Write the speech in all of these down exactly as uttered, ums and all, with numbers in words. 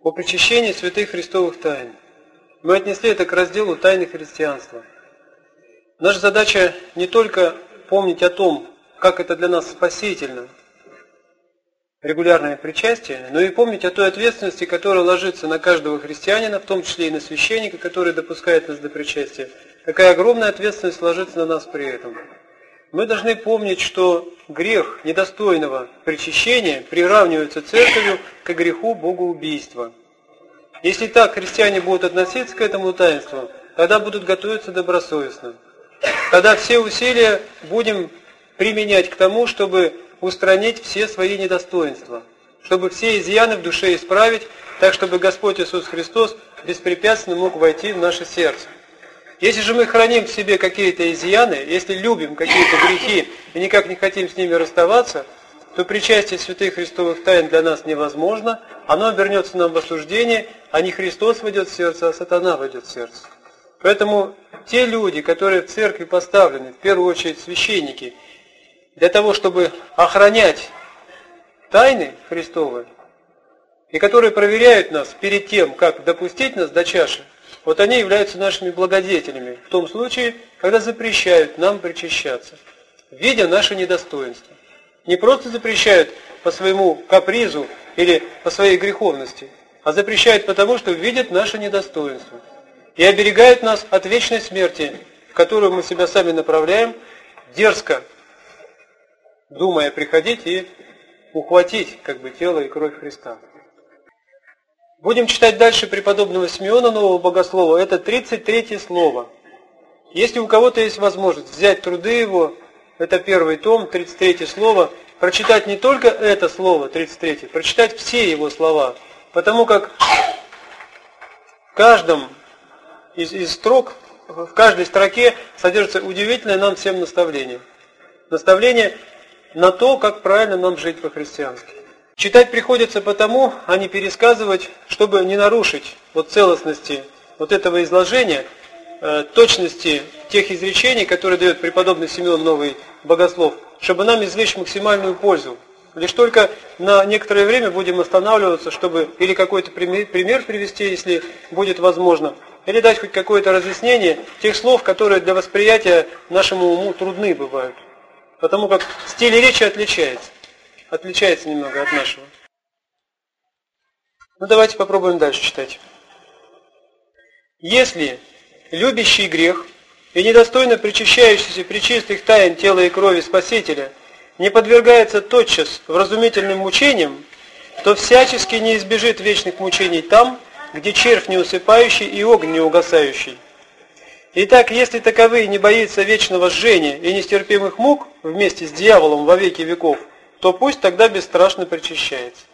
о причащении святых христовых тайн. Мы отнесли это к разделу тайны христианства. Наша задача не только помнить о том, как это для нас спасительно, регулярное причастие, но и помнить о той ответственности, которая ложится на каждого христианина, в том числе и на священника, который допускает нас до причастия. Какая огромная ответственность ложится на нас при этом. Мы должны помнить, что грех недостойного причащения приравнивается церковью к греху богоубийства. Если так христиане будут относиться к этому таинству, тогда будут готовиться добросовестно. Тогда все усилия будем применять к тому, чтобы устранить все свои недостоинства, чтобы все изъяны в душе исправить, так чтобы Господь Иисус Христос беспрепятственно мог войти в наше сердце. Если же мы храним в себе какие-то изъяны, если любим какие-то грехи и никак не хотим с ними расставаться, то причастие святых христовых тайн для нас невозможно, оно обернется нам в осуждение, а не Христос войдет в сердце, а сатана войдет в сердце. Поэтому те люди, которые в церкви поставлены, в первую очередь священники, для того, чтобы охранять тайны Христовы, и которые проверяют нас перед тем, как допустить нас до чаши, вот они являются нашими благодетелями в том случае, когда запрещают нам причащаться, видя наше недостоинство. Не просто запрещают по своему капризу или по своей греховности, а запрещают потому, что видят наше недостоинство и оберегают нас от вечной смерти, в которую мы себя сами направляем, дерзко думая приходить и ухватить как бы тело и кровь Христа. Будем читать дальше преподобного Симеона, нового богослова. Это тридцать третье слово. Если у кого-то есть возможность взять труды его, это первый том, тридцать третье слово, прочитать не только это слово, тридцать третье, прочитать все его слова. Потому как в каждом из, из строк, в каждой строке содержится удивительное нам всем наставление. Наставление на то, как правильно нам жить по-христиански. Читать приходится потому, а не пересказывать, чтобы не нарушить вот целостности вот этого изложения, э, точности тех изречений, которые дает преподобный Симеон, новый богослов, чтобы нам извлечь максимальную пользу. Лишь только на некоторое время будем останавливаться, чтобы или какой-то пример, пример привести, если будет возможно, или дать хоть какое-то разъяснение тех слов, которые для восприятия нашему уму трудны бывают. Потому как стиль речи отличается. Отличается немного от нашего. Ну давайте попробуем дальше читать. Если любящий грех и недостойно причащающийся пречистых тайн тела и крови Спасителя не подвергается тотчас вразумительным мучениям, то всячески не избежит вечных мучений там, где червь неусыпающий и огонь неугасающий. Итак, если таковые не боится вечного жжения и нестерпимых мук вместе с дьяволом во веки веков, то пусть тогда бесстрашно причащается.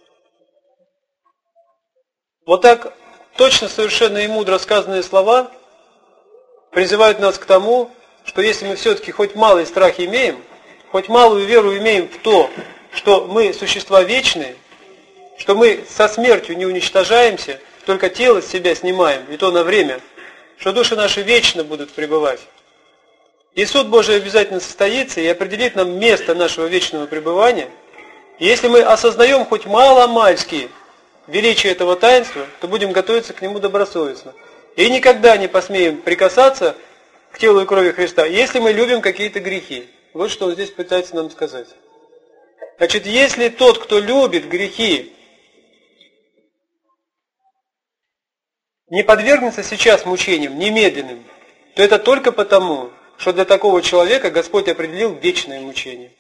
Вот так точно, совершенно и мудро сказанные слова призывают нас к тому, что если мы все-таки хоть малый страх имеем, хоть малую веру имеем в то, что мы существа вечные, что мы со смертью не уничтожаемся, только тело с себя снимаем, и то на время, что души наши вечно будут пребывать. И суд Божий обязательно состоится и определит нам место нашего вечного пребывания. И если мы осознаем хоть мало-мальски величие этого таинства, то будем готовиться к нему добросовестно. И никогда не посмеем прикасаться к телу и крови Христа, если мы любим какие-то грехи. Вот что он здесь пытается нам сказать. Значит, если тот, кто любит грехи, не подвергнется сейчас мучениям немедленным, то это только потому, что для такого человека Господь определил вечное мучение.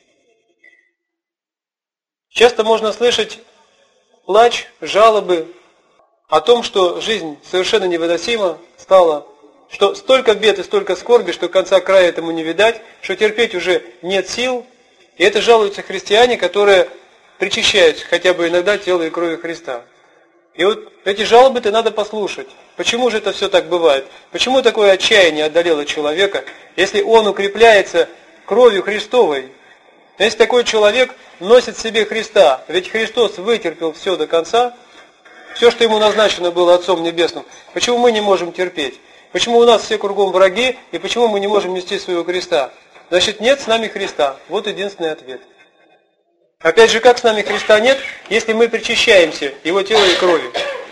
Часто можно слышать плач, жалобы о том, что жизнь совершенно невыносима стала, что столько бед и столько скорби, что конца края этому не видать, что терпеть уже нет сил. И это жалуются христиане, которые причащаются хотя бы иногда тела и крови Христа. И вот эти жалобы-то надо послушать. Почему же это все так бывает? Почему такое отчаяние одолело человека, если он укрепляется кровью Христовой? Если такой человек носит в себе Христа, ведь Христос вытерпел все до конца, все, что ему назначено было Отцом Небесным, почему мы не можем терпеть? Почему у нас все кругом враги, и почему мы не можем нести своего креста? Значит, нет с нами Христа. Вот единственный ответ. Опять же, как с нами Христа нет, если мы причащаемся Его тела и крови?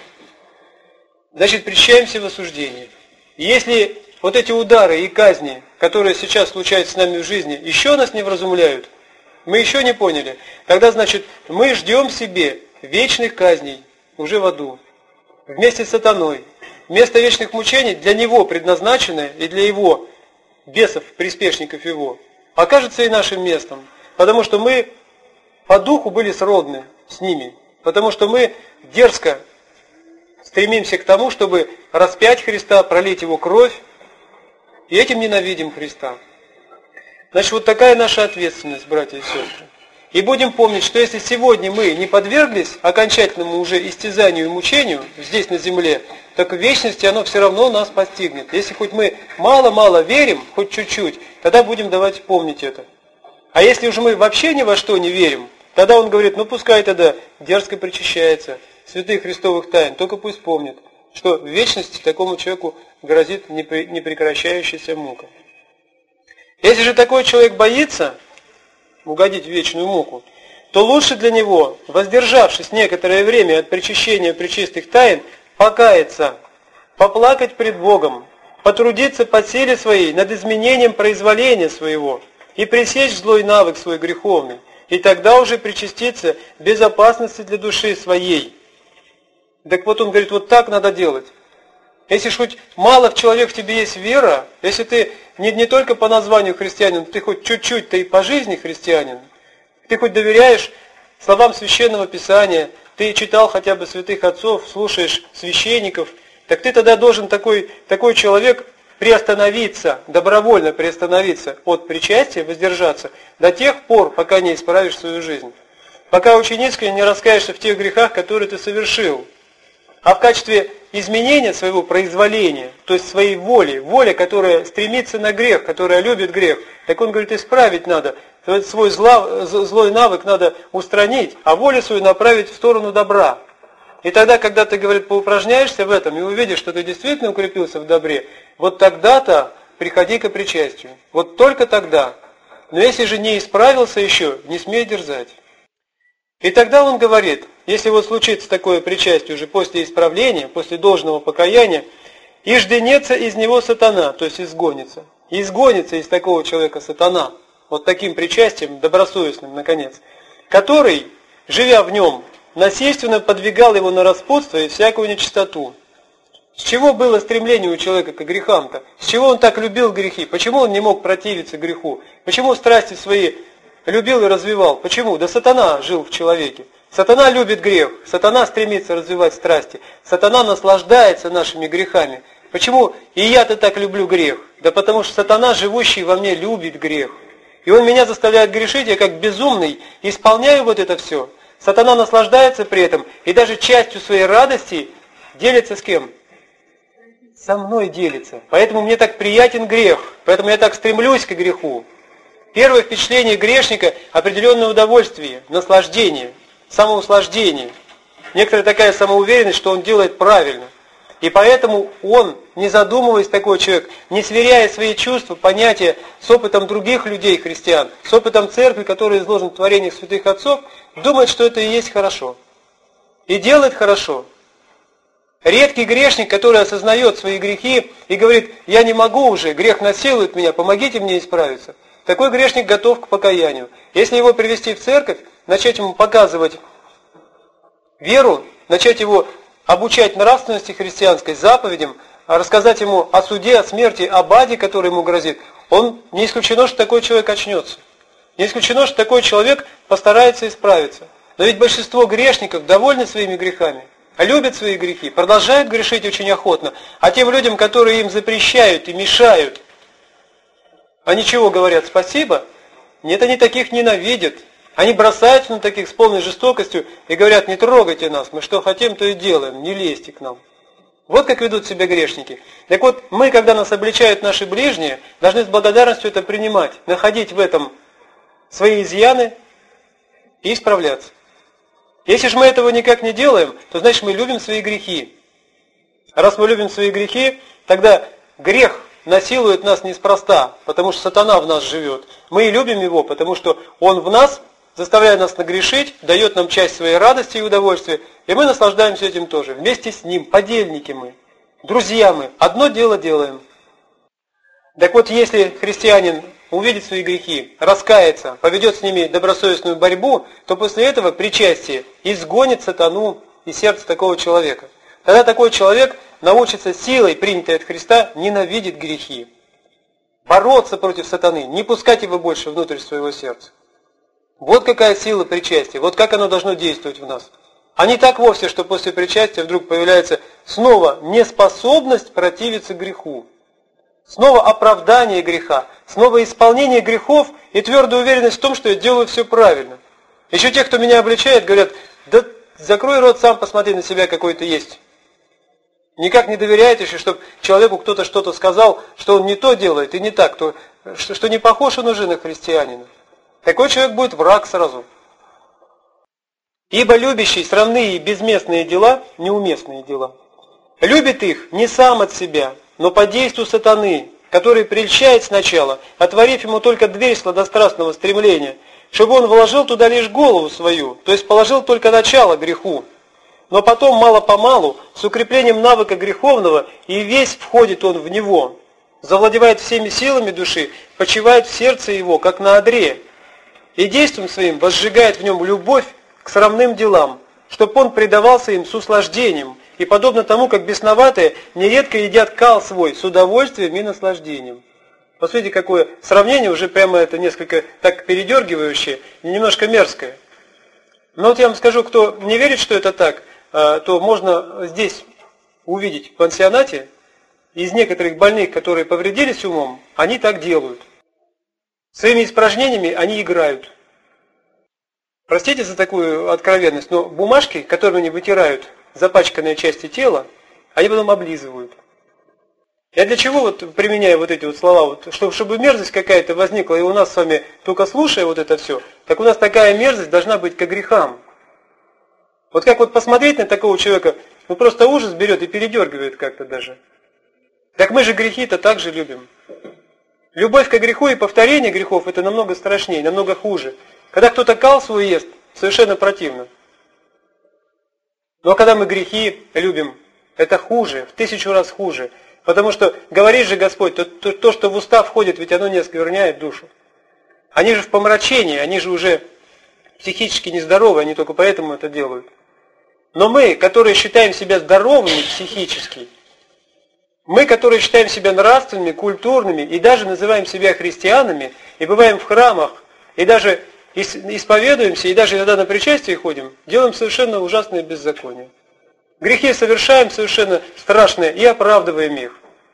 значит причащаемся в осуждении. И если вот эти удары и казни, которые сейчас случаются с нами в жизни, еще нас не вразумляют, мы еще не поняли, тогда значит мы ждем себе вечных казней уже в аду, вместе с сатаной. Место вечных мучений для него предназначенное и для его бесов, приспешников его, окажется и нашим местом, потому что мы по духу были сродны с ними, потому что мы дерзко стремимся к тому, чтобы распять Христа, пролить Его кровь, и этим ненавидим Христа. Значит, вот такая наша ответственность, братья и сестры. И будем помнить, что если сегодня мы не подверглись окончательному уже истязанию и мучению здесь на земле, так в вечности оно все равно нас постигнет. Если хоть мы мало-мало верим, хоть чуть-чуть, тогда будем давать помнить это. А если уже мы вообще ни во что не верим, тогда он говорит, ну пускай тогда дерзко причащается святых христовых тайн, только пусть помнит, что в вечности такому человеку грозит непрекращающаяся мука. Если же такой человек боится угодить в вечную муку, то лучше для него, воздержавшись некоторое время от причащения пречистых тайн, покаяться, поплакать пред Богом, потрудиться по силе своей над изменением произволения своего и пресечь злой навык свой греховный, и тогда уже причаститься безопасности для души своей. Так вот он говорит, вот так надо делать. Если ж хоть мало в человек в тебе есть вера, если ты не, не только по названию христианин, ты хоть чуть-чуть, ты и по жизни христианин, ты хоть доверяешь словам Священного Писания, ты читал хотя бы святых отцов, слушаешь священников, так ты тогда должен такой, такой человек приостановиться, добровольно приостановиться от причастия, воздержаться до тех пор, пока не исправишь свою жизнь. Пока ученицкой не раскаешься в тех грехах, которые ты совершил. А в качестве изменения своего произволения, то есть своей воли, воля, которая стремится на грех, которая любит грех, так он говорит, исправить надо, свой зла, злой навык надо устранить, а волю свою направить в сторону добра. И тогда, когда ты, говорит, поупражняешься в этом и увидишь, что ты действительно укрепился в добре, вот тогда-то приходи к причастию. Вот только тогда. Но если же не исправился еще, не смей дерзать. И тогда он говорит, если вот случится такое причастие уже после исправления, после должного покаяния, и жденется из него сатана, то есть изгонится. И изгонится из такого человека сатана, вот таким причастием, добросовестным, наконец, который, живя в нем, насильственно подвигал его на распутство и всякую нечистоту. С чего было стремление у человека к грехам-то? С чего он так любил грехи? Почему он не мог противиться греху? Почему страсти свои любил и развивал? Почему? Да сатана жил в человеке. Сатана любит грех, сатана стремится развивать страсти, сатана наслаждается нашими грехами. Почему и я-то так люблю грех? Да потому что сатана, живущий во мне, любит грех. И он меня заставляет грешить, я как безумный исполняю вот это все. Сатана наслаждается при этом и даже частью своей радости делится с кем? Со мной делится. Поэтому мне так приятен грех, поэтому я так стремлюсь к греху. Первое впечатление грешника – определенное удовольствие, наслаждение, самоуслаждение. Некоторая такая самоуверенность, что он делает правильно. И поэтому он, не задумываясь, такой человек, не сверяя свои чувства, понятия с опытом других людей, христиан, с опытом церкви, который изложен в творениях святых отцов, думает, что это и есть хорошо. И делает хорошо. Редкий грешник, который осознает свои грехи и говорит, я не могу уже, грех насилует меня, помогите мне исправиться. Такой грешник готов к покаянию. Если его привести в церковь, начать ему показывать веру, начать его обучать нравственности христианской, заповедям, рассказать ему о суде, о смерти, об аде, который ему грозит, он не исключено, что такой человек очнется. Не исключено, что такой человек постарается исправиться. Но ведь большинство грешников довольны своими грехами, любят свои грехи, продолжают грешить очень охотно, а тем людям, которые им запрещают и мешают, они чего говорят? Спасибо? Нет, они таких ненавидят. Они бросаются на таких с полной жестокостью и говорят, не трогайте нас, мы что хотим, то и делаем, не лезьте к нам. Вот как ведут себя грешники. Так вот, мы, когда нас обличают наши ближние, должны с благодарностью это принимать, находить в этом свои изъяны и исправляться. Если же мы этого никак не делаем, то значит мы любим свои грехи. А раз мы любим свои грехи, тогда грех насилует нас неспроста, потому что сатана в нас живет. Мы и любим его, потому что он в нас заставляя нас нагрешить, дает нам часть своей радости и удовольствия, и мы наслаждаемся этим тоже. Вместе с Ним, подельники мы, друзья мы, одно дело делаем. Так вот, если христианин увидит свои грехи, раскается, поведет с ними добросовестную борьбу, то после этого причастие изгонит сатану из сердца такого человека. Тогда такой человек научится силой, принятой от Христа, ненавидеть грехи, бороться против сатаны, не пускать его больше внутрь своего сердца. Вот какая сила причастия, вот как оно должно действовать в нас. А не так вовсе, что после причастия вдруг появляется снова неспособность противиться греху, снова оправдание греха, снова исполнение грехов и твердая уверенность в том, что я делаю все правильно. Еще те, кто меня обличает, говорят: да закрой рот, сам посмотри на себя, какой ты есть. Никак не доверяете, чтобы человеку кто-то что-то сказал, что он не то делает и не так, то, что, что не похож он уже на христианина. Такой человек будет враг сразу. Ибо любящий срамные и безместные дела, неуместные дела, любит их не сам от себя, но по действию сатаны, который прельщает сначала, отворив ему только дверь сладострастного стремления, чтобы он вложил туда лишь голову свою, то есть положил только начало греху. Но потом, мало-помалу, с укреплением навыка греховного, и весь входит он в него, завладевает всеми силами души, почивает в сердце его, как на одре, и действием своим возжигает в нем любовь к срамным делам, чтоб он предавался им с услаждением, и подобно тому, как бесноватые нередко едят кал свой с удовольствием и наслаждением. Посмотрите, какое сравнение, уже прямо это несколько так передергивающее, немножко мерзкое. Но вот я вам скажу, кто не верит, что это так, то можно здесь увидеть в пансионате, из некоторых больных, которые повредились умом, они так делают. Своими испражнениями они играют. Простите за такую откровенность, но бумажки, которыми они вытирают запачканные части тела, они потом облизывают. Я для чего вот применяю вот эти вот слова? Вот, чтобы, чтобы мерзость какая-то возникла, и у нас с вами, только слушая вот это все, так у нас такая мерзость должна быть к грехам. Вот как вот посмотреть на такого человека, ну просто ужас берет и передергивает как-то даже. Так мы же грехи-то так же любим. Любовь к греху и повторение грехов это намного страшнее, намного хуже. Когда кто-то кал свой ест, совершенно противно. Но когда мы грехи любим, это хуже, в тысячу раз хуже. Потому что, говорит же Господь, то, то, то, что в уста входит, ведь оно не оскверняет душу. Они же в помрачении, они же уже психически нездоровы, они только поэтому это делают. Но мы, которые считаем себя здоровыми психически, мы, которые считаем себя нравственными, культурными и даже называем себя христианами, и бываем в храмах, и даже исповедуемся, и даже иногда на причастие ходим, делаем совершенно ужасные беззакония. Грехи совершаем совершенно страшные и оправдываем их.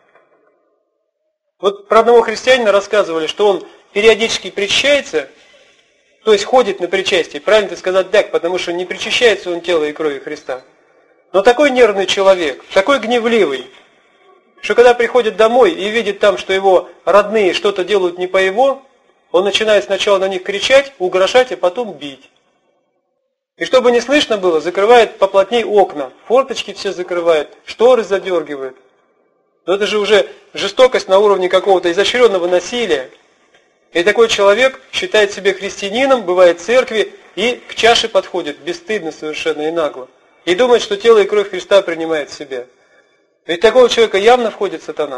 Вот про одного христианина рассказывали, что он периодически причащается, то есть ходит на причастие, правильно это сказать так, потому что не причащается он тела и крови Христа. Но такой нервный человек, такой гневливый, что когда приходит домой и видит там, что его родные что-то делают не по его, он начинает сначала на них кричать, угрожать, а потом бить. И чтобы не слышно было, закрывает поплотней окна, форточки все закрывает, шторы задергивает. Но это же уже жестокость на уровне какого-то изощренного насилия. И такой человек считает себя христианином, бывает в церкви и к чаше подходит, бесстыдно совершенно и нагло. И думает, что тело и кровь Христа принимает в себя. Ведь такого человека явно входит сатана.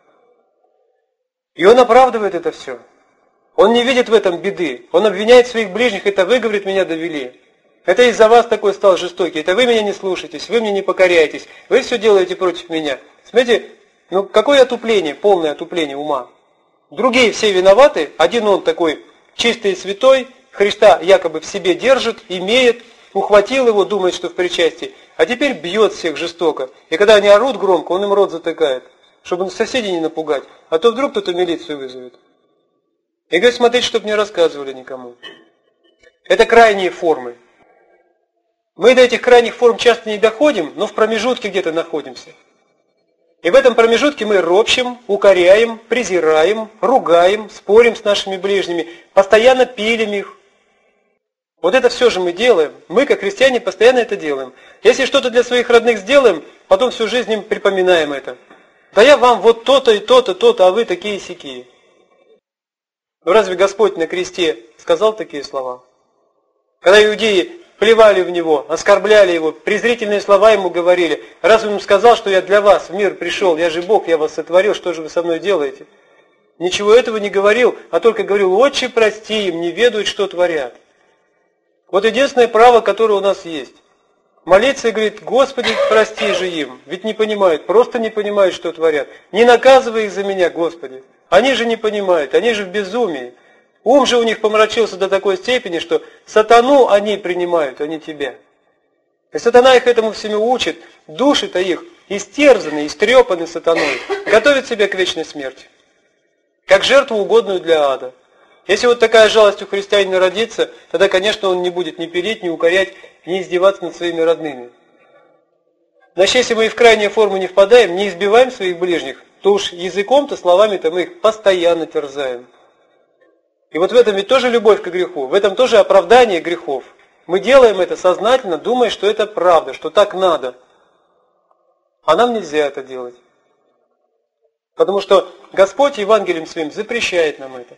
И он оправдывает это все. Он не видит в этом беды. Он обвиняет своих ближних, это вы, говорит, меня довели. Это из-за вас такой стал жестокий, это вы меня не слушаетесь, вы мне не покоряетесь, вы все делаете против меня. Смотрите, ну какое отупление, полное отупление ума. Другие все виноваты, один он такой чистый и святой, Христа якобы в себе держит, имеет, ухватил его, думает, что в причастии, а теперь бьет всех жестоко. И когда они орут громко, он им рот затыкает, чтобы соседей не напугать, а то вдруг кто-то милицию вызовет. И говорит, смотрите, чтобы не рассказывали никому. Это крайние формы. Мы до этих крайних форм часто не доходим, но в промежутке где-то находимся. И в этом промежутке мы ропщим, укоряем, презираем, ругаем, спорим с нашими ближними, постоянно пилим их. Вот это все же мы делаем. Мы, как христиане, постоянно это делаем. Если что-то для своих родных сделаем, потом всю жизнь им припоминаем это. Да я вам вот то-то и то-то, то-то, а вы такие-сякие. Но разве Господь на кресте сказал такие слова? Когда иудеи плевали в него, оскорбляли его, презрительные слова ему говорили. Раз он им сказал, что я для вас в мир пришел, я же Бог, я вас сотворил, что же вы со мной делаете? Ничего этого не говорил, а только говорил: «Отче, прости им, не ведают, что творят». Вот единственное право, которое у нас есть. Молиться и говорит: «Господи, прости же им». Ведь не понимают, просто не понимают, что творят. Не наказывай их за меня, Господи. Они же не понимают, они же в безумии. Ум же у них помрачился до такой степени, что сатану они принимают, а не тебя. И сатана их этому всему учит, души-то их истерзаны, истрепаны сатаной, готовят себя к вечной смерти, как жертву, угодную для ада. Если вот такая жалость у христианина родится, тогда, конечно, он не будет ни пилить, ни укорять, ни издеваться над своими родными. Значит, если мы и в крайнюю форму не впадаем, не избиваем своих ближних, то уж языком-то, словами-то мы их постоянно терзаем. И вот в этом ведь тоже любовь к греху, в этом тоже оправдание грехов. Мы делаем это сознательно, думая, что это правда, что так надо. А нам нельзя это делать. Потому что Господь Евангелием Своим запрещает нам это.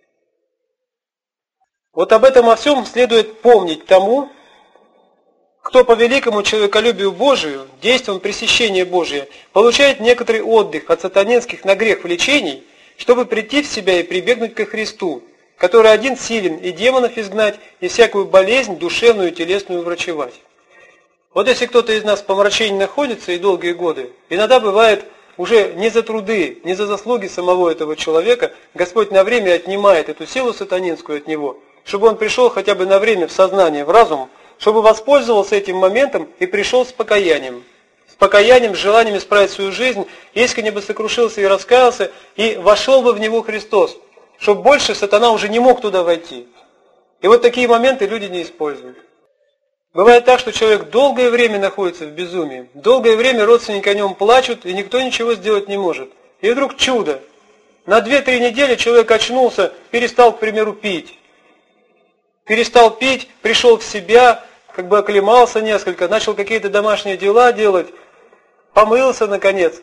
Вот об этом о всем следует помнить тому, кто по великому человеколюбию Божию, действием пресыщения Божия, получает некоторый отдых от сатанинских на грех влечений, чтобы прийти в себя и прибегнуть ко Христу, который один силен и демонов изгнать, и всякую болезнь душевную и телесную врачевать. Вот если кто-то из нас в помрачении находится и долгие годы, иногда бывает уже не за труды, не за заслуги самого этого человека, Господь на время отнимает эту силу сатанинскую от него, чтобы он пришел хотя бы на время в сознание, в разум, чтобы воспользовался этим моментом и пришел с покаянием. С покаянием, с желанием исправить свою жизнь, искренне бы сокрушился и раскаялся, и вошел бы в него Христос, чтобы больше сатана уже не мог туда войти. И вот такие моменты люди не используют. Бывает так, что человек долгое время находится в безумии, долгое время родственники о нем плачут, и никто ничего сделать не может. И вдруг чудо. На две-три недели человек очнулся, перестал, к примеру, пить. Перестал пить, пришел в себя, как бы оклемался несколько, начал какие-то домашние дела делать, помылся наконец.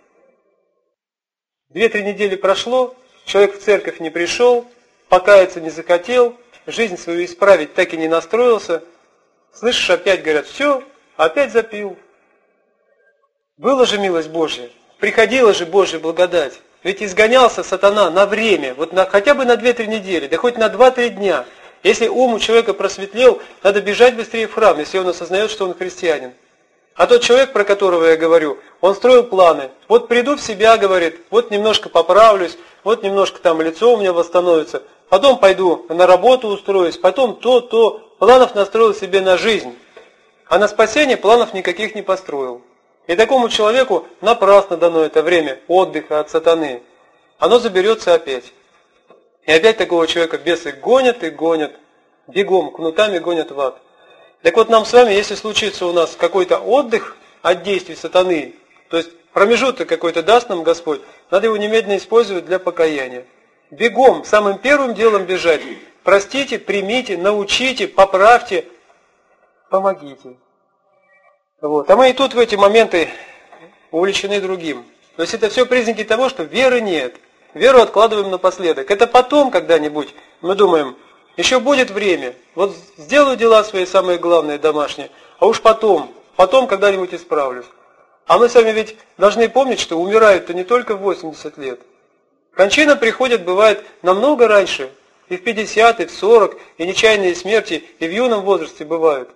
Две-три недели прошло, человек в церковь не пришел, покаяться не захотел, жизнь свою исправить так и не настроился. Слышишь, опять говорят: все, опять запил. Была же милость Божья, приходила же Божья благодать. Ведь изгонялся сатана на время, вот на, хотя бы на две-три недели, да хоть на два-три дня. Если ум у человека просветлел, надо бежать быстрее в храм, если он осознает, что он христианин. А тот человек, про которого я говорю, он строил планы. Вот приду в себя, говорит, вот немножко поправлюсь, вот немножко там лицо у меня восстановится, потом пойду на работу устроюсь, потом то, то. Планов настроил себе на жизнь, а на спасение планов никаких не построил. И такому человеку напрасно дано это время отдыха от сатаны. Оно заберется опять. И опять такого человека бесы гонят и гонят, бегом, кнутами гонят в ад. Так вот нам с вами, если случится у нас какой-то отдых от действий сатаны, то есть промежуток какой-то даст нам Господь, надо его немедленно использовать для покаяния. Бегом, самым первым делом бежать. Простите, примите, научите, поправьте, помогите. Вот. А мы и тут в эти моменты увлечены другим. То есть это все признаки того, что веры нет. Веру откладываем напоследок. Это потом когда-нибудь мы думаем, еще будет время, вот сделаю дела свои самые главные домашние, а уж потом, потом когда-нибудь исправлюсь. А мы с вами ведь должны помнить, что умирают-то не только в восемьдесят лет. Кончина приходит, бывает, намного раньше. И в пятьдесят, и в сорок, и нечаянные смерти, и в юном возрасте бывают.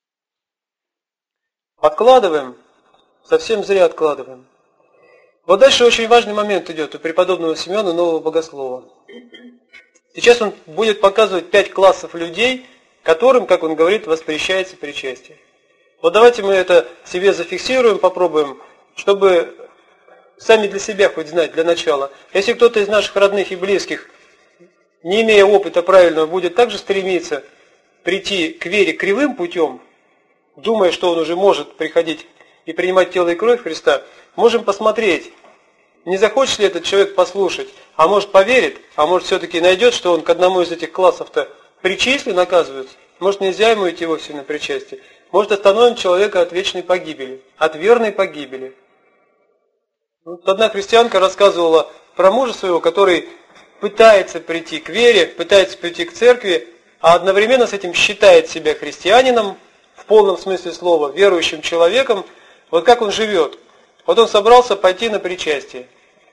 Откладываем, совсем зря откладываем. Вот дальше очень важный момент идет у преподобного Симеона, нового богослова. Сейчас он будет показывать пять классов людей, которым, как он говорит, воспрещается причастие. Вот давайте мы это себе зафиксируем, попробуем, чтобы сами для себя хоть знать для начала. Если кто-то из наших родных и близких, не имея опыта правильного, будет также стремиться прийти к вере кривым путем, думая, что он уже может приходить и принимать тело и кровь Христа, можем посмотреть, не захочет ли этот человек послушать, а может поверит, а может все-таки найдет, что он к одному из этих классов-то причислен, оказывается. Может, нельзя ему идти вовсе на причастие. Может, остановим человека от вечной погибели, от верной погибели. Вот одна христианка рассказывала про мужа своего, который пытается прийти к вере, пытается прийти к церкви, а одновременно с этим считает себя христианином, в полном смысле слова, верующим человеком, вот как он живет. Вот он собрался пойти на причастие.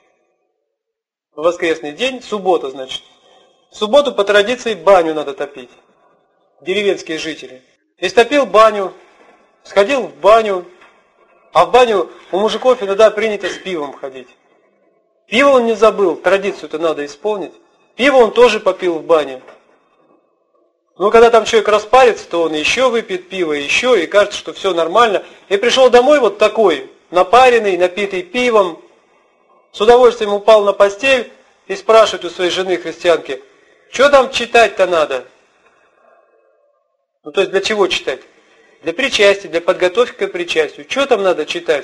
В воскресный день, суббота, значит. В субботу по традиции баню надо топить. Деревенские жители. Истопил баню, сходил в баню, а в баню у мужиков иногда принято с пивом ходить. Пиво он не забыл, традицию-то надо исполнить. Пиво он тоже попил в бане. Но когда там человек распарится, то он еще выпьет пиво, еще, и кажется, что все нормально. И пришел домой вот такой, напаренный, напитый пивом, с удовольствием упал на постель и спрашивает у своей жены христианки, что там читать-то надо? Ну то есть для чего читать? Для причастия, для подготовки к причастию. Что там надо читать?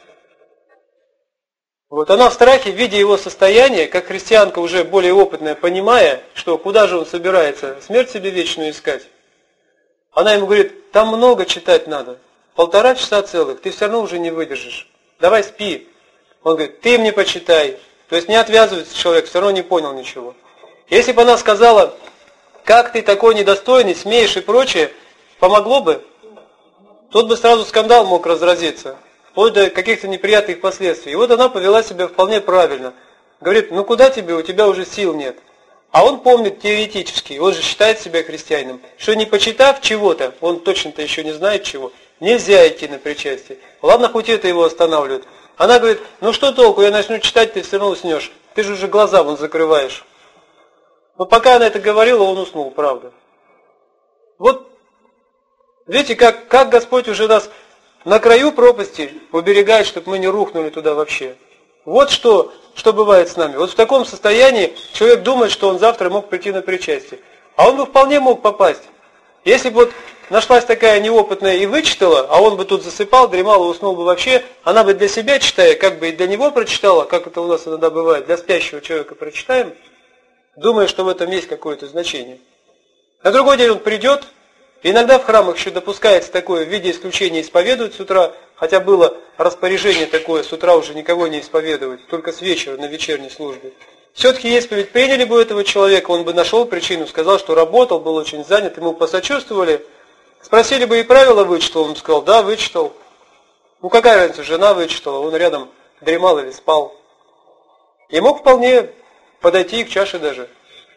Вот она в страхе, видя его состояние, как христианка уже более опытная, понимая, что куда же он собирается, смерть себе вечную искать. Она ему говорит, там много читать надо, полтора часа целых, ты все равно уже не выдержишь, давай спи. Он говорит, ты мне почитай. То есть не отвязывается человек, все равно не понял ничего. Если бы она сказала, как ты такой недостойный, смеешь и прочее, помогло бы, тут бы сразу скандал мог разразиться. Вплоть до каких-то неприятных последствий. И вот она повела себя вполне правильно. Говорит, ну куда тебе, у тебя уже сил нет. А он помнит теоретически, он же считает себя христианином, что не почитав чего-то, он точно-то еще не знает чего, нельзя идти на причастие. Ладно, хоть это его останавливает. Она говорит, ну что толку, я начну читать, ты все равно уснешь. Ты же уже глаза вон закрываешь. Но пока она это говорила, он уснул, правда. Вот, видите, как, как Господь уже нас на краю пропасти уберегает, чтобы мы не рухнули туда вообще. Вот что, что бывает с нами. Вот в таком состоянии человек думает, что он завтра мог прийти на причастие. А он бы вполне мог попасть. Если бы вот нашлась такая неопытная и вычитала, а он бы тут засыпал, дремал и уснул бы вообще, она бы для себя, читая, как бы и для него прочитала, как это у нас иногда бывает, для спящего человека прочитаем, думая, что в этом есть какое-то значение. На другой день он придет. Иногда в храмах еще допускается такое, в виде исключения исповедуют с утра, хотя было распоряжение такое, с утра уже никого не исповедовать, только с вечера на вечерней службе. Все-таки исповедь приняли бы этого человека, он бы нашел причину, сказал, что работал, был очень занят, ему посочувствовали, спросили бы и правила вычитал, он сказал, да, вычитал. Ну какая разница, жена вычитала, он рядом дремал или спал. И мог вполне подойти к чаше даже.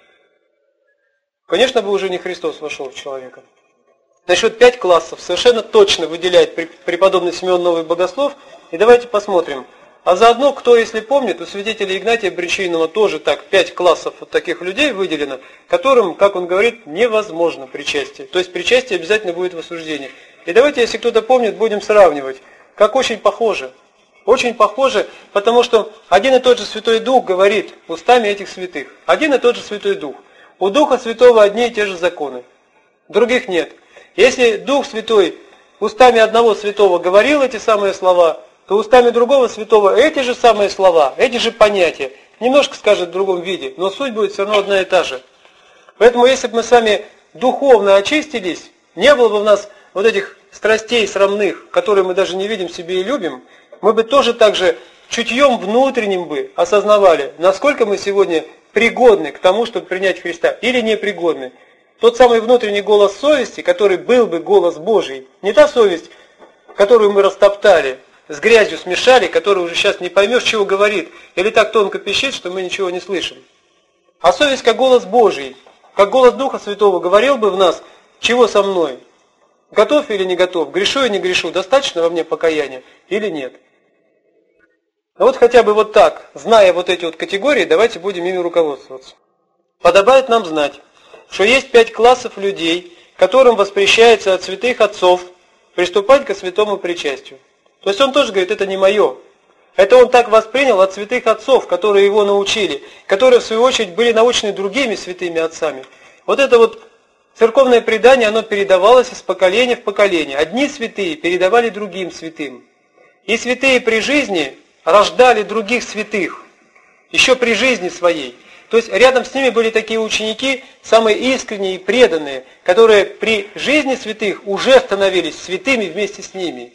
Конечно бы уже не Христос вошел в человека. Значит, пять классов совершенно точно выделяет преподобный Симеон Новый Богослов. И давайте посмотрим. А заодно, кто, если помнит, у святителя Игнатия Бричейного тоже так, пять классов вот таких людей выделено, которым, как он говорит, невозможно причастие. То есть причастие обязательно будет в осуждении. И давайте, если кто-то помнит, будем сравнивать. Как очень похоже. Очень похоже, потому что один и тот же Святой Дух говорит устами этих святых. Один и тот же Святой Дух. У Духа Святого одни и те же законы. Других нет. Если Дух Святой устами одного святого говорил эти самые слова, то устами другого святого эти же самые слова, эти же понятия, немножко скажет в другом виде, но суть будет все равно одна и та же. Поэтому если бы мы с вами духовно очистились, не было бы в нас вот этих страстей срамных, которые мы даже не видим в себе и любим, мы бы тоже так же чутьем внутренним бы осознавали, насколько мы сегодня пригодны к тому, чтобы принять Христа, или непригодны. Тот самый внутренний голос совести, который был бы голос Божий, не та совесть, которую мы растоптали, с грязью смешали, которую уже сейчас не поймешь, чего говорит, или так тонко пищит, что мы ничего не слышим. А совесть как голос Божий, как голос Духа Святого говорил бы в нас, чего со мной, готов или не готов, грешу или не грешу, достаточно во мне покаяния или нет. А вот хотя бы вот так, зная вот эти вот категории, давайте будем ими руководствоваться. Подобает нам знать, что есть пять классов людей, которым воспрещается от святых отцов приступать ко святому причастию. То есть он тоже говорит, это не мое. Это он так воспринял от святых отцов, которые его научили, которые в свою очередь были научены другими святыми отцами. Вот это вот церковное предание, оно передавалось из поколения в поколение. Одни святые передавали другим святым. И святые при жизни рождали других святых, еще при жизни своей. То есть рядом с ними были такие ученики, самые искренние и преданные, которые при жизни святых уже становились святыми вместе с ними.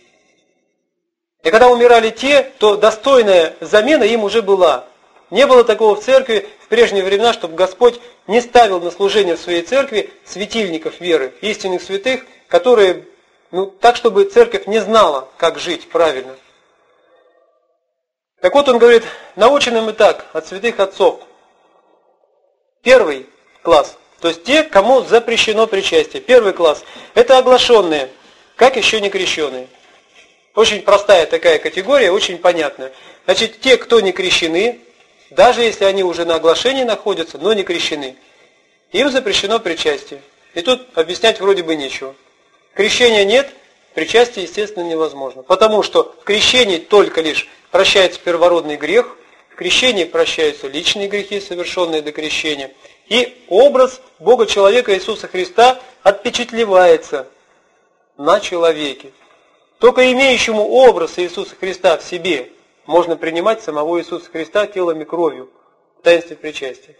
И когда умирали те, то достойная замена им уже была. Не было такого в церкви в прежние времена, чтобы Господь не ставил на служение в своей церкви светильников веры, истинных святых, которые, ну, так, чтобы церковь не знала, как жить правильно. Так вот, он говорит, научены мы так от святых отцов. Первый класс, то есть те, кому запрещено причастие. Первый класс – это оглашенные, как еще не крещеные. Очень простая такая категория, очень понятная. Значит, те, кто не крещены, даже если они уже на оглашении находятся, но не крещены, им запрещено причастие. И тут объяснять вроде бы нечего. Крещения нет, причастие, естественно, невозможно. Потому что в крещении только лишь прощается первородный грех, в крещении прощаются личные грехи, совершенные до крещения, и образ Бога-человека Иисуса Христа отпечатлевается на человеке. Только имеющему образ Иисуса Христа в себе можно принимать самого Иисуса Христа телом и кровью в таинстве причастия.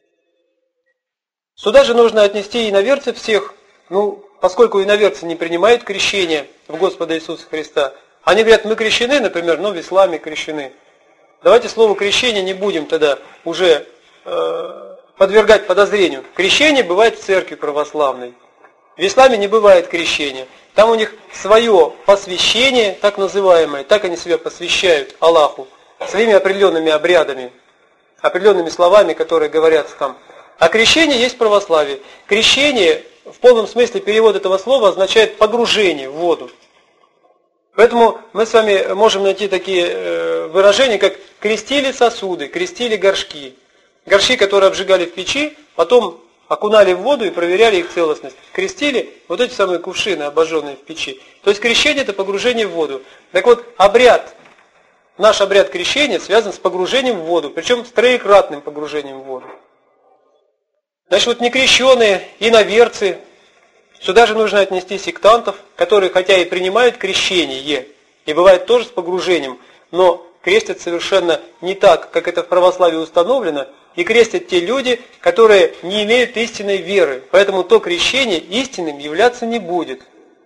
Сюда же нужно отнести иноверцев всех, ну, поскольку иноверцы не принимают крещение в Господа Иисуса Христа. Они говорят, мы крещены, например, но в исламе крещены. Давайте слово крещение не будем тогда уже э, подвергать подозрению. Крещение бывает в церкви православной. В исламе не бывает крещения. Там у них свое посвящение, так называемое, так они себя посвящают Аллаху, своими определенными обрядами, определенными словами, которые говорятся там. А крещение есть православие. Крещение, в полном смысле перевод этого слова, означает погружение в воду. Поэтому мы с вами можем найти такие выражения, как крестили сосуды, крестили горшки. Горшки, которые обжигали в печи, потом окунали в воду и проверяли их целостность. Крестили вот эти самые кувшины, обожженные в печи. То есть крещение – это погружение в воду. Так вот, обряд, наш обряд крещения связан с погружением в воду, причем с троекратным погружением в воду. Значит, вот некрещенные, иноверцы, сюда же нужно отнести сектантов, которые хотя и принимают крещение, и бывает тоже с погружением, но крестят совершенно не так, как это в православии установлено, и крестят те люди, которые не имеют истинной веры. Поэтому то крещение истинным являться не будет.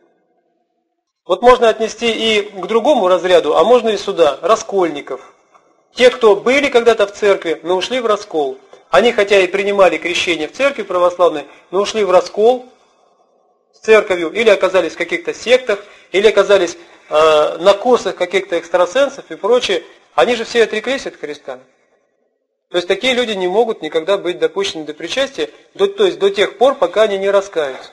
Вот можно отнести и к другому разряду, а можно и сюда, раскольников. Те, кто были когда-то в церкви, но ушли в раскол. Они хотя и принимали крещение в церкви православной, но ушли в раскол с церковью, или оказались в каких-то сектах, или оказались э, на курсах каких-то экстрасенсов и прочее. Они же все отреклись от Христа. То есть такие люди не могут никогда быть допущены до причастия, до, то есть до тех пор, пока они не раскаются.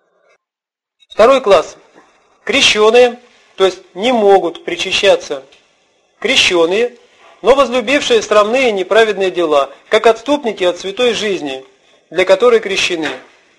Второй класс. Крещеные, то есть не могут причащаться крещеные, но возлюбившие срамные неправедные дела, как отступники от святой жизни, для которой крещены.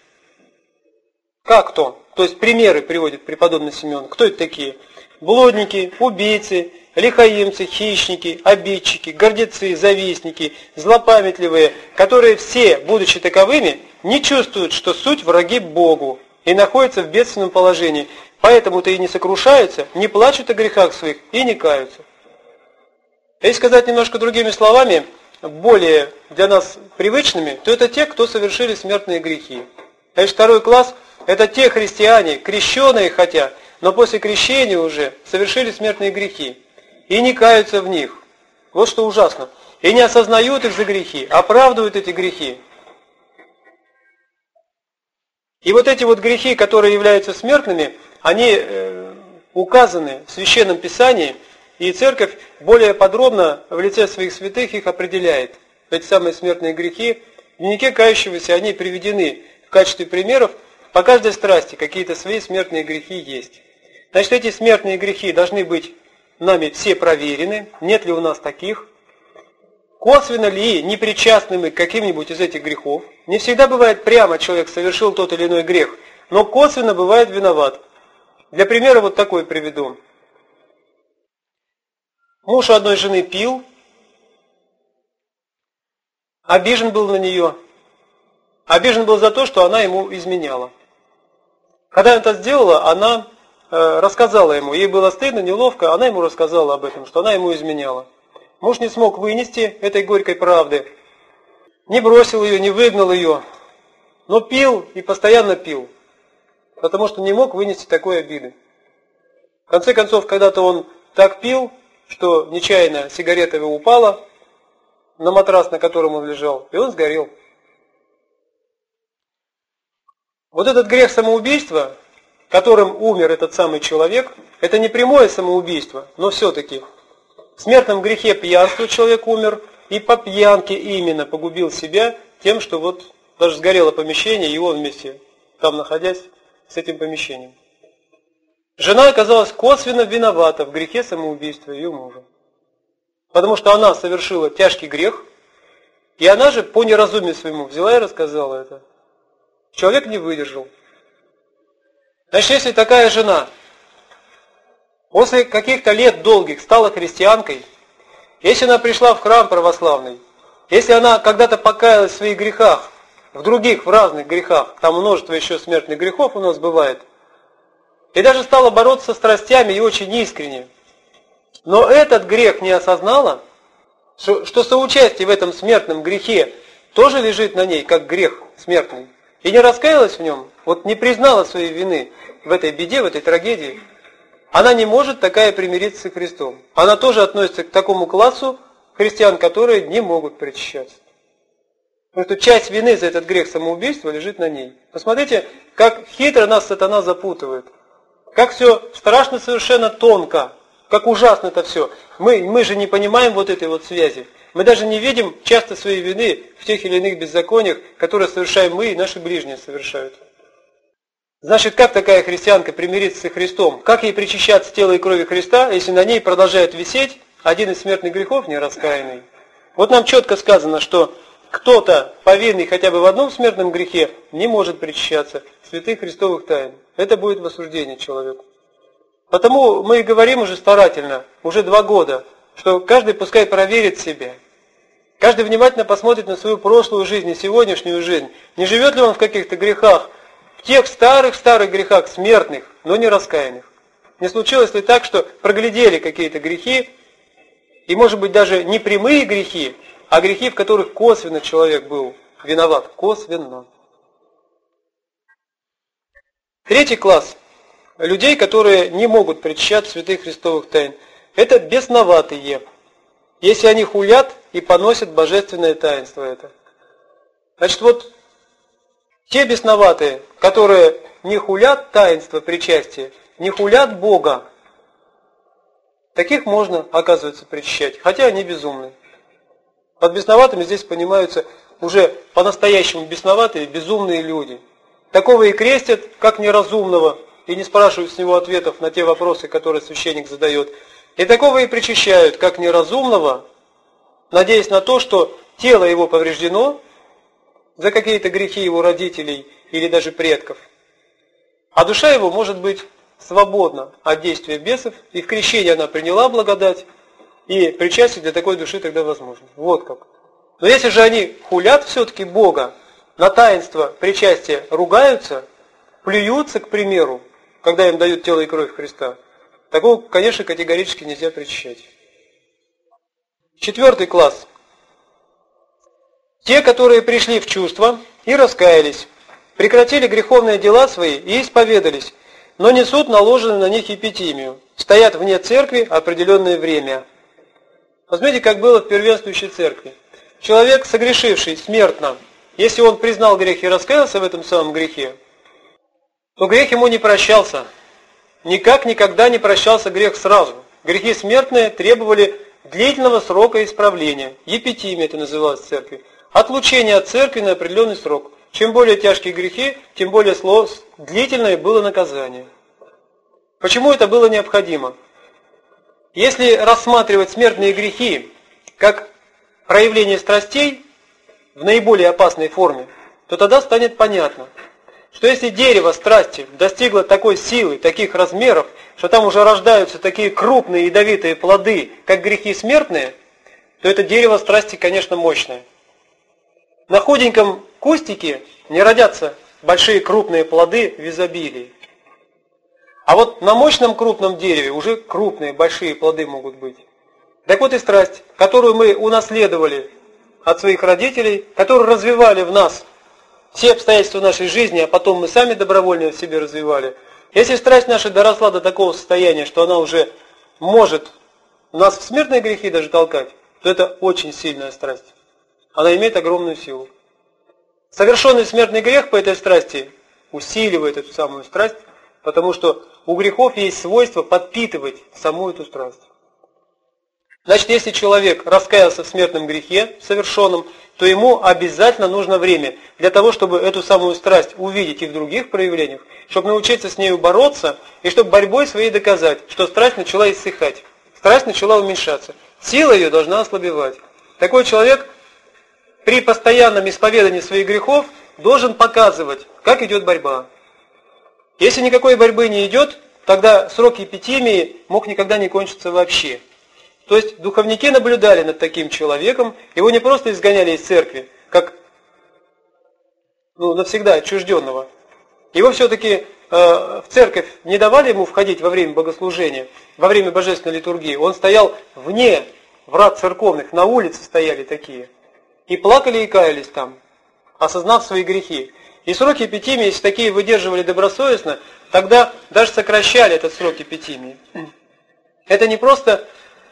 Как то? То есть примеры приводит преподобный Симеон. Кто это такие? Блудники, убийцы, лихаимцы, хищники, обидчики, гордецы, завистники, злопамятливые, которые все, будучи таковыми, не чувствуют, что суть враги Богу и находятся в бедственном положении, поэтому-то и не сокрушаются, не плачут о грехах своих и не каются. Если сказать немножко другими словами, более для нас привычными, то это те, кто совершили смертные грехи. Значит, второй класс – это те христиане, крещеные хотя, но после крещения уже совершили смертные грехи и не каются в них. Вот что ужасно. И не осознают их за грехи, оправдывают эти грехи. И вот эти вот грехи, которые являются смертными, они э, указаны в Священном Писании, и Церковь более подробно в лице своих святых их определяет. Эти самые смертные грехи, в дневнике кающегося они приведены в качестве примеров. По каждой страсти какие-то свои смертные грехи есть. Значит, эти смертные грехи должны быть нами все проверены, нет ли у нас таких. Косвенно ли не причастны мы к каким-нибудь из этих грехов. Не всегда бывает прямо человек совершил тот или иной грех, но косвенно бывает виноват. Для примера вот такой приведу. Муж у одной жены пил, обижен был на нее, обижен был за то, что она ему изменяла. Когда она это сделала, она э, рассказала ему, ей было стыдно, неловко, она ему рассказала об этом, что она ему изменяла. Муж не смог вынести этой горькой правды, не бросил ее, не выгнал ее, но пил и постоянно пил, потому что не мог вынести такой обиды. В конце концов, когда-то он так пил, что нечаянно сигарета его упала на матрас, на котором он лежал, и он сгорел. Вот этот грех самоубийства, которым умер этот самый человек, это не прямое самоубийство, но все-таки в смертном грехе пьянства человек умер, и по пьянке именно погубил себя тем, что вот даже сгорело помещение, и он вместе там находясь с этим помещением. Жена оказалась косвенно виновата в грехе самоубийства ее мужа. Потому что она совершила тяжкий грех, и она же по неразумию своему взяла и рассказала это. Человек не выдержал. Значит, если такая жена после каких-то лет долгих стала христианкой, если она пришла в храм православный, если она когда-то покаялась в своих грехах, в других, в разных грехах, там множество еще смертных грехов у нас бывает, и даже стала бороться со страстями и очень искренне, но этот грех не осознала, что, что соучастие в этом смертном грехе тоже лежит на ней, как грех смертный, и не раскаялась в нем, вот не признала своей вины в этой беде, в этой трагедии, она не может такая примириться со Христом. Она тоже относится к такому классу христиан, которые не могут причащаться. Потому что часть вины за этот грех самоубийства лежит на ней. Посмотрите, как хитро нас сатана запутывает. Как все страшно совершенно тонко. Как ужасно это все. Мы, мы же не понимаем вот этой вот связи. Мы даже не видим часто своей вины в тех или иных беззакониях, которые совершаем мы и наши ближние совершают. Значит, как такая христианка примирится со Христом? Как ей причащаться тела и крови Христа, если на ней продолжает висеть один из смертных грехов нераскаянный? Вот нам четко сказано, что кто-то, повинный хотя бы в одном смертном грехе, не может причащаться святых христовых тайн. Это будет в осуждение человеку. Потому мы и говорим уже старательно, уже два года, что каждый пускай проверит себя. Каждый внимательно посмотрит на свою прошлую жизнь и сегодняшнюю жизнь. Не живет ли он в каких-то грехах, в тех старых-старых грехах смертных, но не раскаянных. Не случилось ли так, что проглядели какие-то грехи, и может быть даже не прямые грехи, а грехи, в которых косвенно человек был виноват, косвенно. Третий класс людей, которые не могут причащаться святых христовых тайн, это бесноватые, если они хулят и поносят божественное таинство это. Значит, вот те бесноватые, которые не хулят таинство причастия, не хулят Бога, таких можно, оказывается, причащать, хотя они безумные. Под бесноватыми здесь понимаются уже по-настоящему бесноватые, безумные люди. Такого и крестят, как неразумного, и не спрашивают с него ответов на те вопросы, которые священник задает. И такого и причащают, как неразумного, надеясь на то, что тело его повреждено за какие-то грехи его родителей или даже предков, а душа его может быть свободна от действия бесов, и в крещении она приняла благодать, и причастие для такой души тогда возможно. Вот как. Но если же они хулят все-таки Бога, на таинство причастия ругаются, плюются, к примеру, когда им дают тело и кровь Христа, такого, конечно, категорически нельзя причащать. Четвертый класс. Те, которые пришли в чувство и раскаялись, прекратили греховные дела свои и исповедались, но несут наложенную на них епитимию, стоят вне церкви определенное время. Посмотрите, как было в первенствующей церкви. Человек, согрешивший смертно, если он признал грех и раскаялся в этом самом грехе, то грех ему не прощался. Никак никогда не прощался грех сразу. Грехи смертные требовали длительного срока исправления. Епитимия это называлось в церкви. Отлучение от церкви на определенный срок. Чем более тяжкие грехи, тем более длительное было наказание. Почему это было необходимо? Если рассматривать смертные грехи как проявление страстей в наиболее опасной форме, то тогда станет понятно, что если дерево страсти достигло такой силы, таких размеров, что там уже рождаются такие крупные ядовитые плоды, как грехи смертные, то это дерево страсти, конечно, мощное. На худеньком кустике не родятся большие крупные плоды в изобилии. А вот на мощном крупном дереве уже крупные большие плоды могут быть. Так вот и страсть, которую мы унаследовали от своих родителей, которую развивали в нас все обстоятельства нашей жизни, а потом мы сами добровольно в себе развивали. Если страсть наша доросла до такого состояния, что она уже может нас в смертные грехи даже толкать, то это очень сильная страсть. Она имеет огромную силу. Совершенный смертный грех по этой страсти усиливает эту самую страсть, потому что у грехов есть свойство подпитывать саму эту страсть. Значит, если человек раскаялся в смертном грехе совершенном, то ему обязательно нужно время для того, чтобы эту самую страсть увидеть и в других проявлениях, чтобы научиться с нею бороться, и чтобы борьбой своей доказать, что страсть начала иссыхать, страсть начала уменьшаться, сила ее должна ослабевать. Такой человек при постоянном исповедании своих грехов должен показывать, как идет борьба. Если никакой борьбы не идет, тогда срок епитимии мог никогда не кончиться вообще. То есть духовники наблюдали над таким человеком, его не просто изгоняли из церкви, как ну, навсегда отчужденного. Его все-таки э, в церковь не давали ему входить во время богослужения, во время божественной литургии. Он стоял вне врат церковных, на улице стояли такие. И плакали и каялись там, осознав свои грехи. И сроки епитимии, если такие выдерживали добросовестно, тогда даже сокращали этот срок епитимии. Это не просто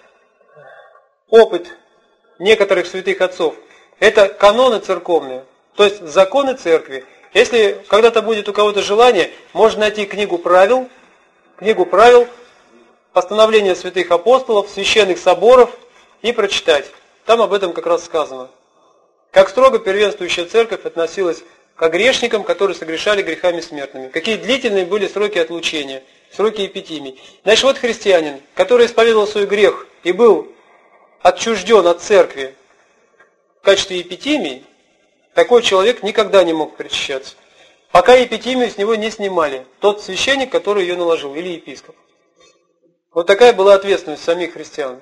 опыт некоторых святых отцов. Это каноны церковные, то есть законы церкви. Если когда-то будет у кого-то желание, можно найти книгу правил, книгу правил, постановления святых апостолов, священных соборов и прочитать. Там об этом как раз сказано. Как строго первенствующая церковь относилась к грешникам, которые согрешали грехами смертными. Какие длительные были сроки отлучения, сроки епитимий. Значит, вот христианин, который исповедовал свой грех и был отчужден от церкви в качестве епитимии, такой человек никогда не мог причащаться. Пока епитимию с него не снимали. Тот священник, который ее наложил, или епископ. Вот такая была ответственность самих христиан.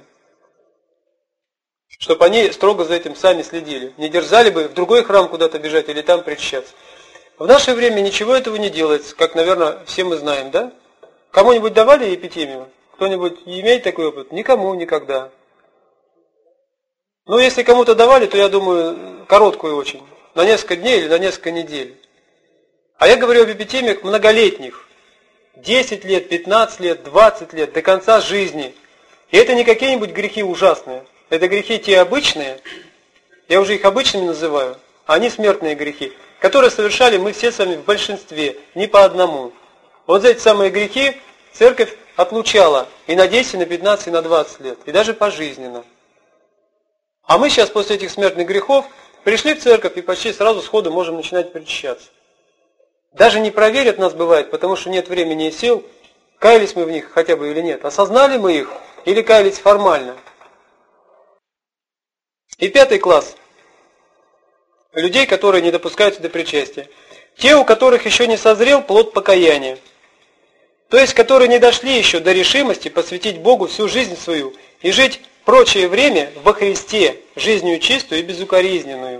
Чтобы они строго за этим сами следили. Не дерзали бы в другой храм куда-то бежать или там причащаться. В наше время ничего этого не делается, как, наверное, все мы знаем, да? Кому-нибудь давали епитимию? Кто-нибудь имеет такой опыт? Никому никогда. Ну, если кому-то давали, то, я думаю, короткую очень. На несколько дней или на несколько недель. А я говорю об епитимиях многолетних. десять лет, пятнадцать лет, двадцать лет, до конца жизни. И это не какие-нибудь грехи ужасные. Это грехи те обычные, я уже их обычными называю, а они смертные грехи, которые совершали мы все с вами в большинстве, не по одному. Вот за эти самые грехи церковь отлучала и на десять, и на пятнадцать, и на двадцать лет, и даже пожизненно. А мы сейчас после этих смертных грехов пришли в церковь и почти сразу сходу можем начинать причащаться. Даже не проверят нас бывает, потому что нет времени и сил, каялись мы в них хотя бы или нет, осознали мы их или каялись формально. И пятый класс людей, которые не допускаются до причастия. Те, у которых еще не созрел плод покаяния. То есть, которые не дошли еще до решимости посвятить Богу всю жизнь свою и жить прочее время во Христе, жизнью чистую и безукоризненную.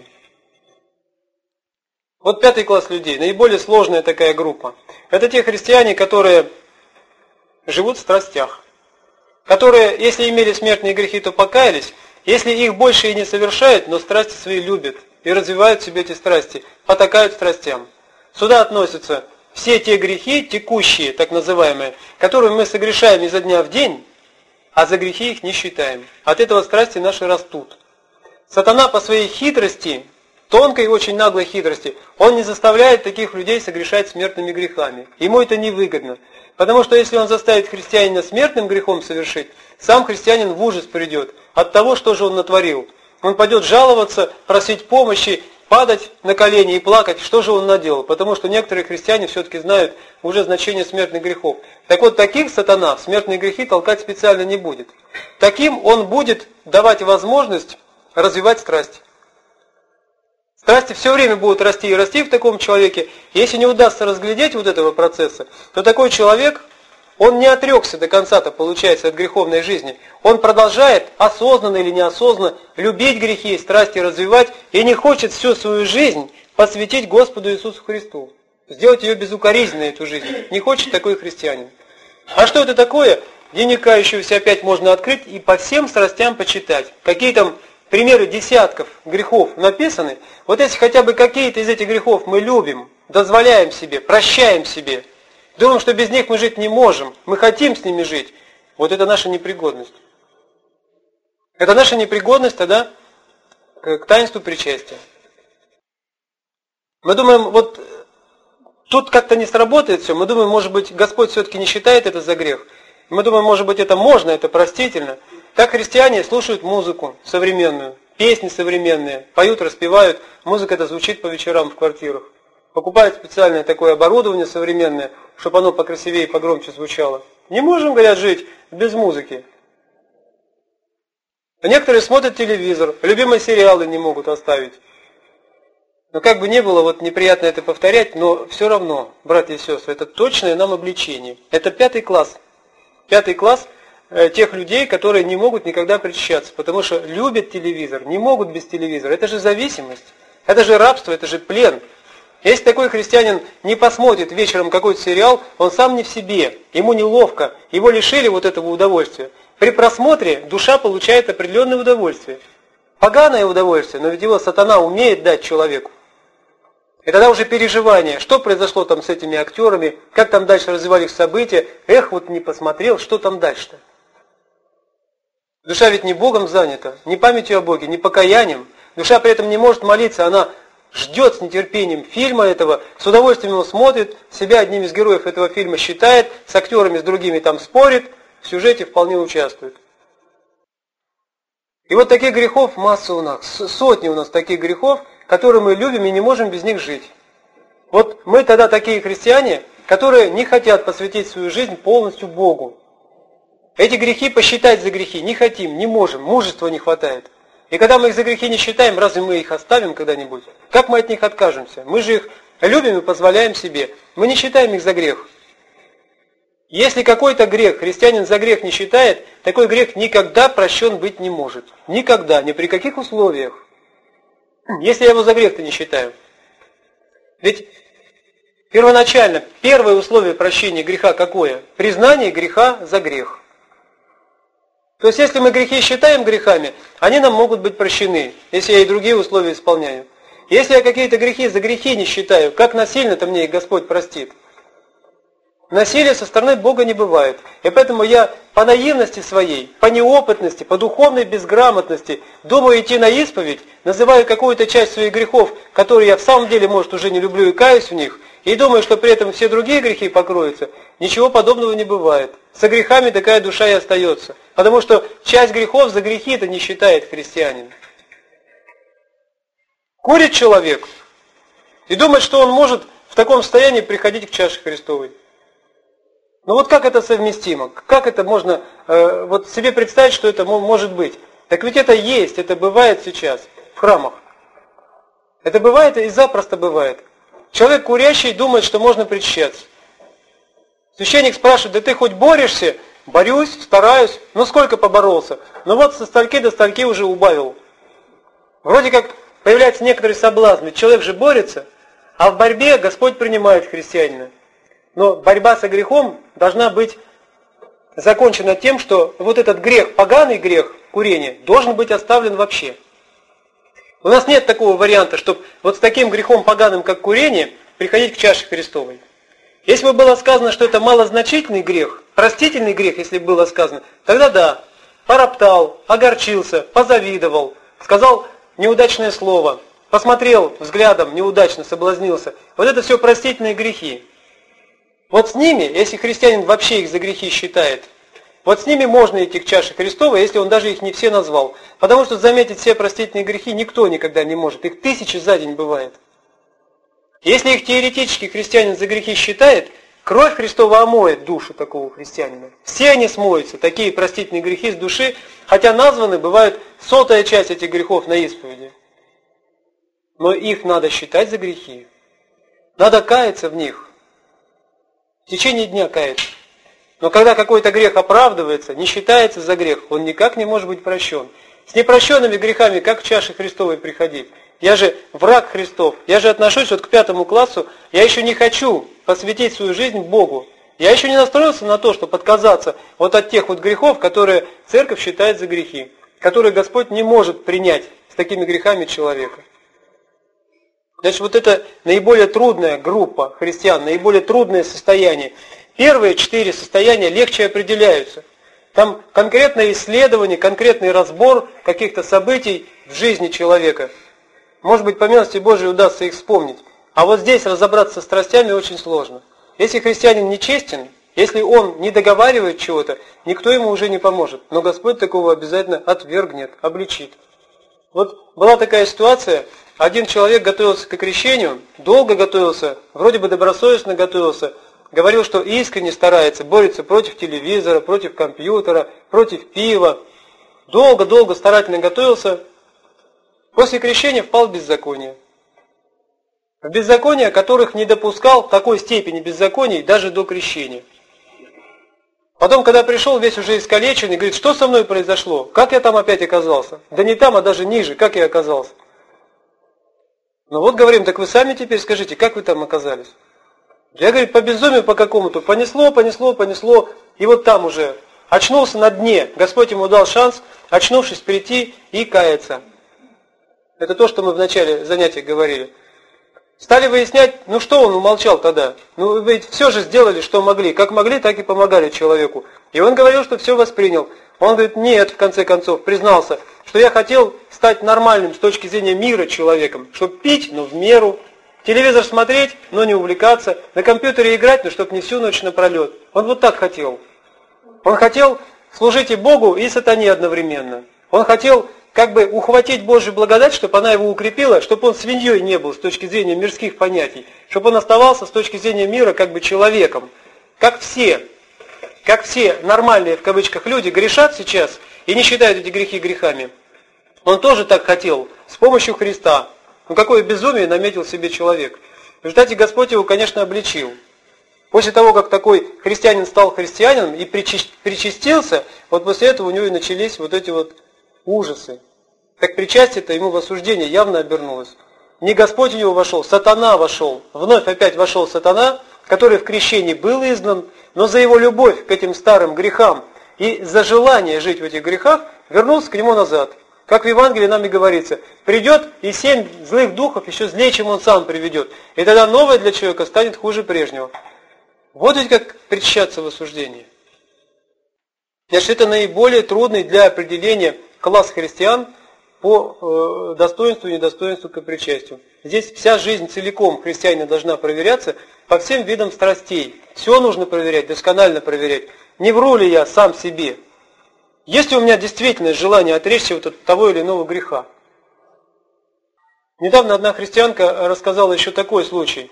Вот пятый класс людей, наиболее сложная такая группа. Это те христиане, которые живут в страстях. Которые, если имели смертные грехи, то покаялись. Если их больше и не совершают, но страсти свои любят и развивают в себе эти страсти, потакают страстям. Сюда относятся все те грехи, текущие, так называемые, которые мы согрешаем изо дня в день, а за грехи их не считаем. От этого страсти наши растут. Сатана по своей хитрости, тонкой и очень наглой хитрости, он не заставляет таких людей согрешать смертными грехами. Ему это невыгодно. Потому что если он заставит христианина смертным грехом совершить, сам христианин в ужас придет от того, что же он натворил. Он пойдет жаловаться, просить помощи, падать на колени и плакать, что же он наделал. Потому что некоторые христиане все-таки знают уже значение смертных грехов. Так вот, таких сатана в смертные грехи толкать специально не будет. Таким он будет давать возможность развивать страсть. Страсти все время будут расти и расти в таком человеке. Если не удастся разглядеть вот этого процесса, то такой человек, он не отрекся до конца-то, получается, от греховной жизни. Он продолжает, осознанно или неосознанно, любить грехи и страсти развивать и не хочет всю свою жизнь посвятить Господу Иисусу Христу. Сделать ее безукоризненной, эту жизнь. Не хочет такой христианин. А что это такое? Дневник кающегося опять можно открыть и по всем страстям почитать. Какие там примеры десятков грехов написаны. Вот если хотя бы какие-то из этих грехов мы любим, дозволяем себе, прощаем себе, думаем, что без них мы жить не можем, мы хотим с ними жить, вот это наша непригодность. Это наша непригодность тогда к таинству причастия. Мы думаем, вот тут как-то не сработает все. Мы думаем, может быть, Господь все-таки не считает это за грех. Мы думаем, может быть, это можно, это простительно. Так христиане слушают музыку современную, песни современные, поют, распевают. Музыка это звучит по вечерам в квартирах. Покупают специальное такое оборудование современное, чтобы оно покрасивее и погромче звучало. Не можем, говорят, жить без музыки. А некоторые смотрят телевизор, любимые сериалы не могут оставить. Но как бы ни было, вот неприятно это повторять, но все равно, братья и сестры, это точное нам обличение. Это пятый класс. Пятый класс э, тех людей, которые не могут никогда причащаться, потому что любят телевизор, не могут без телевизора. Это же зависимость, это же рабство, это же плен. Если такой христианин не посмотрит вечером какой-то сериал, он сам не в себе, ему неловко, его лишили вот этого удовольствия. При просмотре душа получает определенное удовольствие. Поганое удовольствие, но ведь его сатана умеет дать человеку. И тогда уже переживание, что произошло там с этими актерами, как там дальше развивались события, эх, вот не посмотрел, что там дальше-то. Душа ведь не Богом занята, не памятью о Боге, не покаянием. Душа при этом не может молиться, она ждет с нетерпением фильма этого, с удовольствием его смотрит, себя одним из героев этого фильма считает, с актерами, с другими там спорит, в сюжете вполне участвует. И вот таких грехов масса у нас, сотни у нас таких грехов, которые мы любим и не можем без них жить. Вот мы тогда такие христиане, которые не хотят посвятить свою жизнь полностью Богу. Эти грехи посчитать за грехи не хотим, не можем, мужества не хватает. И когда мы их за грехи не считаем, разве мы их оставим когда-нибудь? Как мы от них откажемся? Мы же их любим и позволяем себе. Мы не считаем их за грех. Если какой-то грех христианин за грех не считает, такой грех никогда прощен быть не может. Никогда, ни при каких условиях. Если я его за грех-то не считаю. Ведь первоначально, первое условие прощения греха какое? Признание греха за грех. То есть, если мы грехи считаем грехами, они нам могут быть прощены, если я и другие условия исполняю. Если я какие-то грехи за грехи не считаю, как насильно-то мне их Господь простит? Насилия со стороны Бога не бывает. И поэтому я по наивности своей, по неопытности, по духовной безграмотности думаю идти на исповедь, называю какую-то часть своих грехов, которые я в самом деле, может, уже не люблю и каюсь в них, и думаю, что при этом все другие грехи покроются. Ничего подобного не бывает. Со грехами такая душа и остается. Потому что часть грехов за грехи это не считает христианин. Курит человек и думает, что он может в таком состоянии приходить к чаше Христовой. Но вот как это совместимо? Как это можно э, вот себе представить, что это может быть? Так ведь это есть, это бывает сейчас в храмах. Это бывает и запросто бывает. Человек курящий думает, что можно причащаться. Священник спрашивает, да ты хоть борешься? Борюсь, стараюсь. Ну сколько поборолся? Ну вот со стольки до стольки уже убавил. Вроде как появляется некоторый соблазн. Ведь человек же борется, а в борьбе Господь принимает христианина. Но борьба со грехом должна быть закончена тем, что вот этот грех, поганый грех курения, должен быть оставлен вообще. У нас нет такого варианта, чтобы вот с таким грехом поганым, как курение, приходить к чаше Христовой. Если бы было сказано, что это малозначительный грех, простительный грех, если бы было сказано, тогда да, пороптал, огорчился, позавидовал, сказал неудачное слово, посмотрел взглядом, неудачно соблазнился. Вот это все простительные грехи. Вот с ними, если христианин вообще их за грехи считает, вот с ними можно идти к чаше Христовой, если он даже их не все назвал. Потому что заметить все простительные грехи никто никогда не может. Их тысячи за день бывает. Если их теоретически христианин за грехи считает, кровь Христова омоет душу такого христианина. Все они смоются, такие простительные грехи с души, хотя названы бывают сотая часть этих грехов на исповеди. Но их надо считать за грехи. Надо каяться в них. В течение дня каяться. Но когда какой-то грех оправдывается, не считается за грех, он никак не может быть прощен. С непрощенными грехами как к чаше Христовой приходить? Я же враг Христов, я же отношусь вот к пятому классу, я еще не хочу посвятить свою жизнь Богу. Я еще не настроился на то, чтобы отказаться вот от тех вот грехов, которые церковь считает за грехи, которые Господь не может принять с такими грехами человека. Значит, вот это наиболее трудная группа христиан, наиболее трудное состояние. Первые четыре состояния легче определяются. Там конкретное исследование, конкретный разбор каких-то событий в жизни человека. Может быть, по милости Божией удастся их вспомнить. А вот здесь разобраться со страстями очень сложно. Если христианин нечестен, если он не договаривает чего-то, никто ему уже не поможет. Но Господь такого обязательно отвергнет, обличит. Вот была такая ситуация, один человек готовился к крещению, долго готовился, вроде бы добросовестно готовился, говорил, что искренне старается, борется против телевизора, против компьютера, против пива. Долго-долго старательно готовился. После крещения впал в беззаконие. В беззакония, которых не допускал в такой степени беззаконий даже до крещения. Потом, когда пришел, весь уже искалеченный, говорит, что со мной произошло? Как я там опять оказался? Да не там, а даже ниже, как я оказался? Ну вот говорим, так вы сами теперь скажите, как вы там оказались? Я, говорит, по безумию по какому-то, понесло, понесло, понесло, и вот там уже очнулся на дне. Господь ему дал шанс, очнувшись, прийти и каяться. Это то, что мы в начале занятия говорили. Стали выяснять, ну что он умолчал тогда? Ну ведь все же сделали, что могли. Как могли, так и помогали человеку. И он говорил, что все воспринял. Он говорит, нет, в конце концов, признался, что я хотел стать нормальным с точки зрения мира человеком. Чтобы пить, но в меру. Телевизор смотреть, но не увлекаться. На компьютере играть, но чтобы не всю ночь напролет. Он вот так хотел. Он хотел служить и Богу, и сатане одновременно. Он хотел как бы ухватить Божью благодать, чтобы она его укрепила, чтобы он свиньей не был с точки зрения мирских понятий, чтобы он оставался с точки зрения мира как бы человеком. Как все, как все нормальные в кавычках люди грешат сейчас и не считают эти грехи грехами. Он тоже так хотел, с помощью Христа. Ну какое безумие наметил себе человек. В результате Господь его, конечно, обличил. После того, как такой христианин стал христианином и причастился, вот после этого у него и начались вот эти вот ужасы. Так причастие-то ему в осуждение явно обернулось. Не Господь в него вошел, сатана вошел. Вновь опять вошел сатана, который в крещении был изгнан, но за его любовь к этим старым грехам и за желание жить в этих грехах вернулся к нему назад. Как в Евангелии нам и говорится, придет и семь злых духов еще злее, чем он сам приведет. И тогда новое для человека станет хуже прежнего. Вот ведь как причащаться в осуждении. Значит, это наиболее трудный для определения класс христиан по э, достоинству и недостоинству к причастию. Здесь вся жизнь целиком христианина должна проверяться по всем видам страстей. Все нужно проверять, досконально проверять. Не вру ли я сам себе? Есть ли у меня действительно желание отречься вот от того или иного греха? Недавно одна христианка рассказала еще такой случай.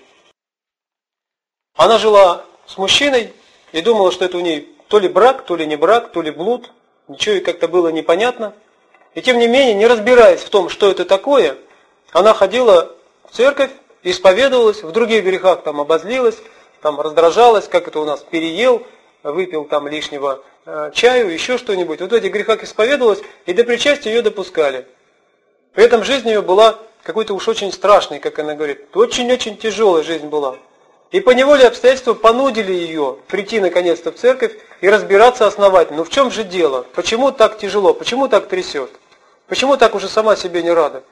Она жила с мужчиной и думала, что это у ней то ли брак, то ли не брак, то ли блуд. Ничего ей как-то было непонятно. И тем не менее, не разбираясь в том, что это такое, она ходила в церковь, исповедовалась, в других грехах там обозлилась, там раздражалась, как это у нас, переел, выпил там лишнего э, чаю, еще что-нибудь. Вот в этих грехах исповедовалась, и до причастия ее допускали. При этом жизнь ее была какой-то уж очень страшной, как она говорит. Очень-очень тяжелая жизнь была. И поневоле обстоятельства понудили ее прийти наконец-то в церковь и разбираться основательно. Ну в чем же дело? Почему так тяжело? Почему так трясет? Почему так уже сама себе не рада?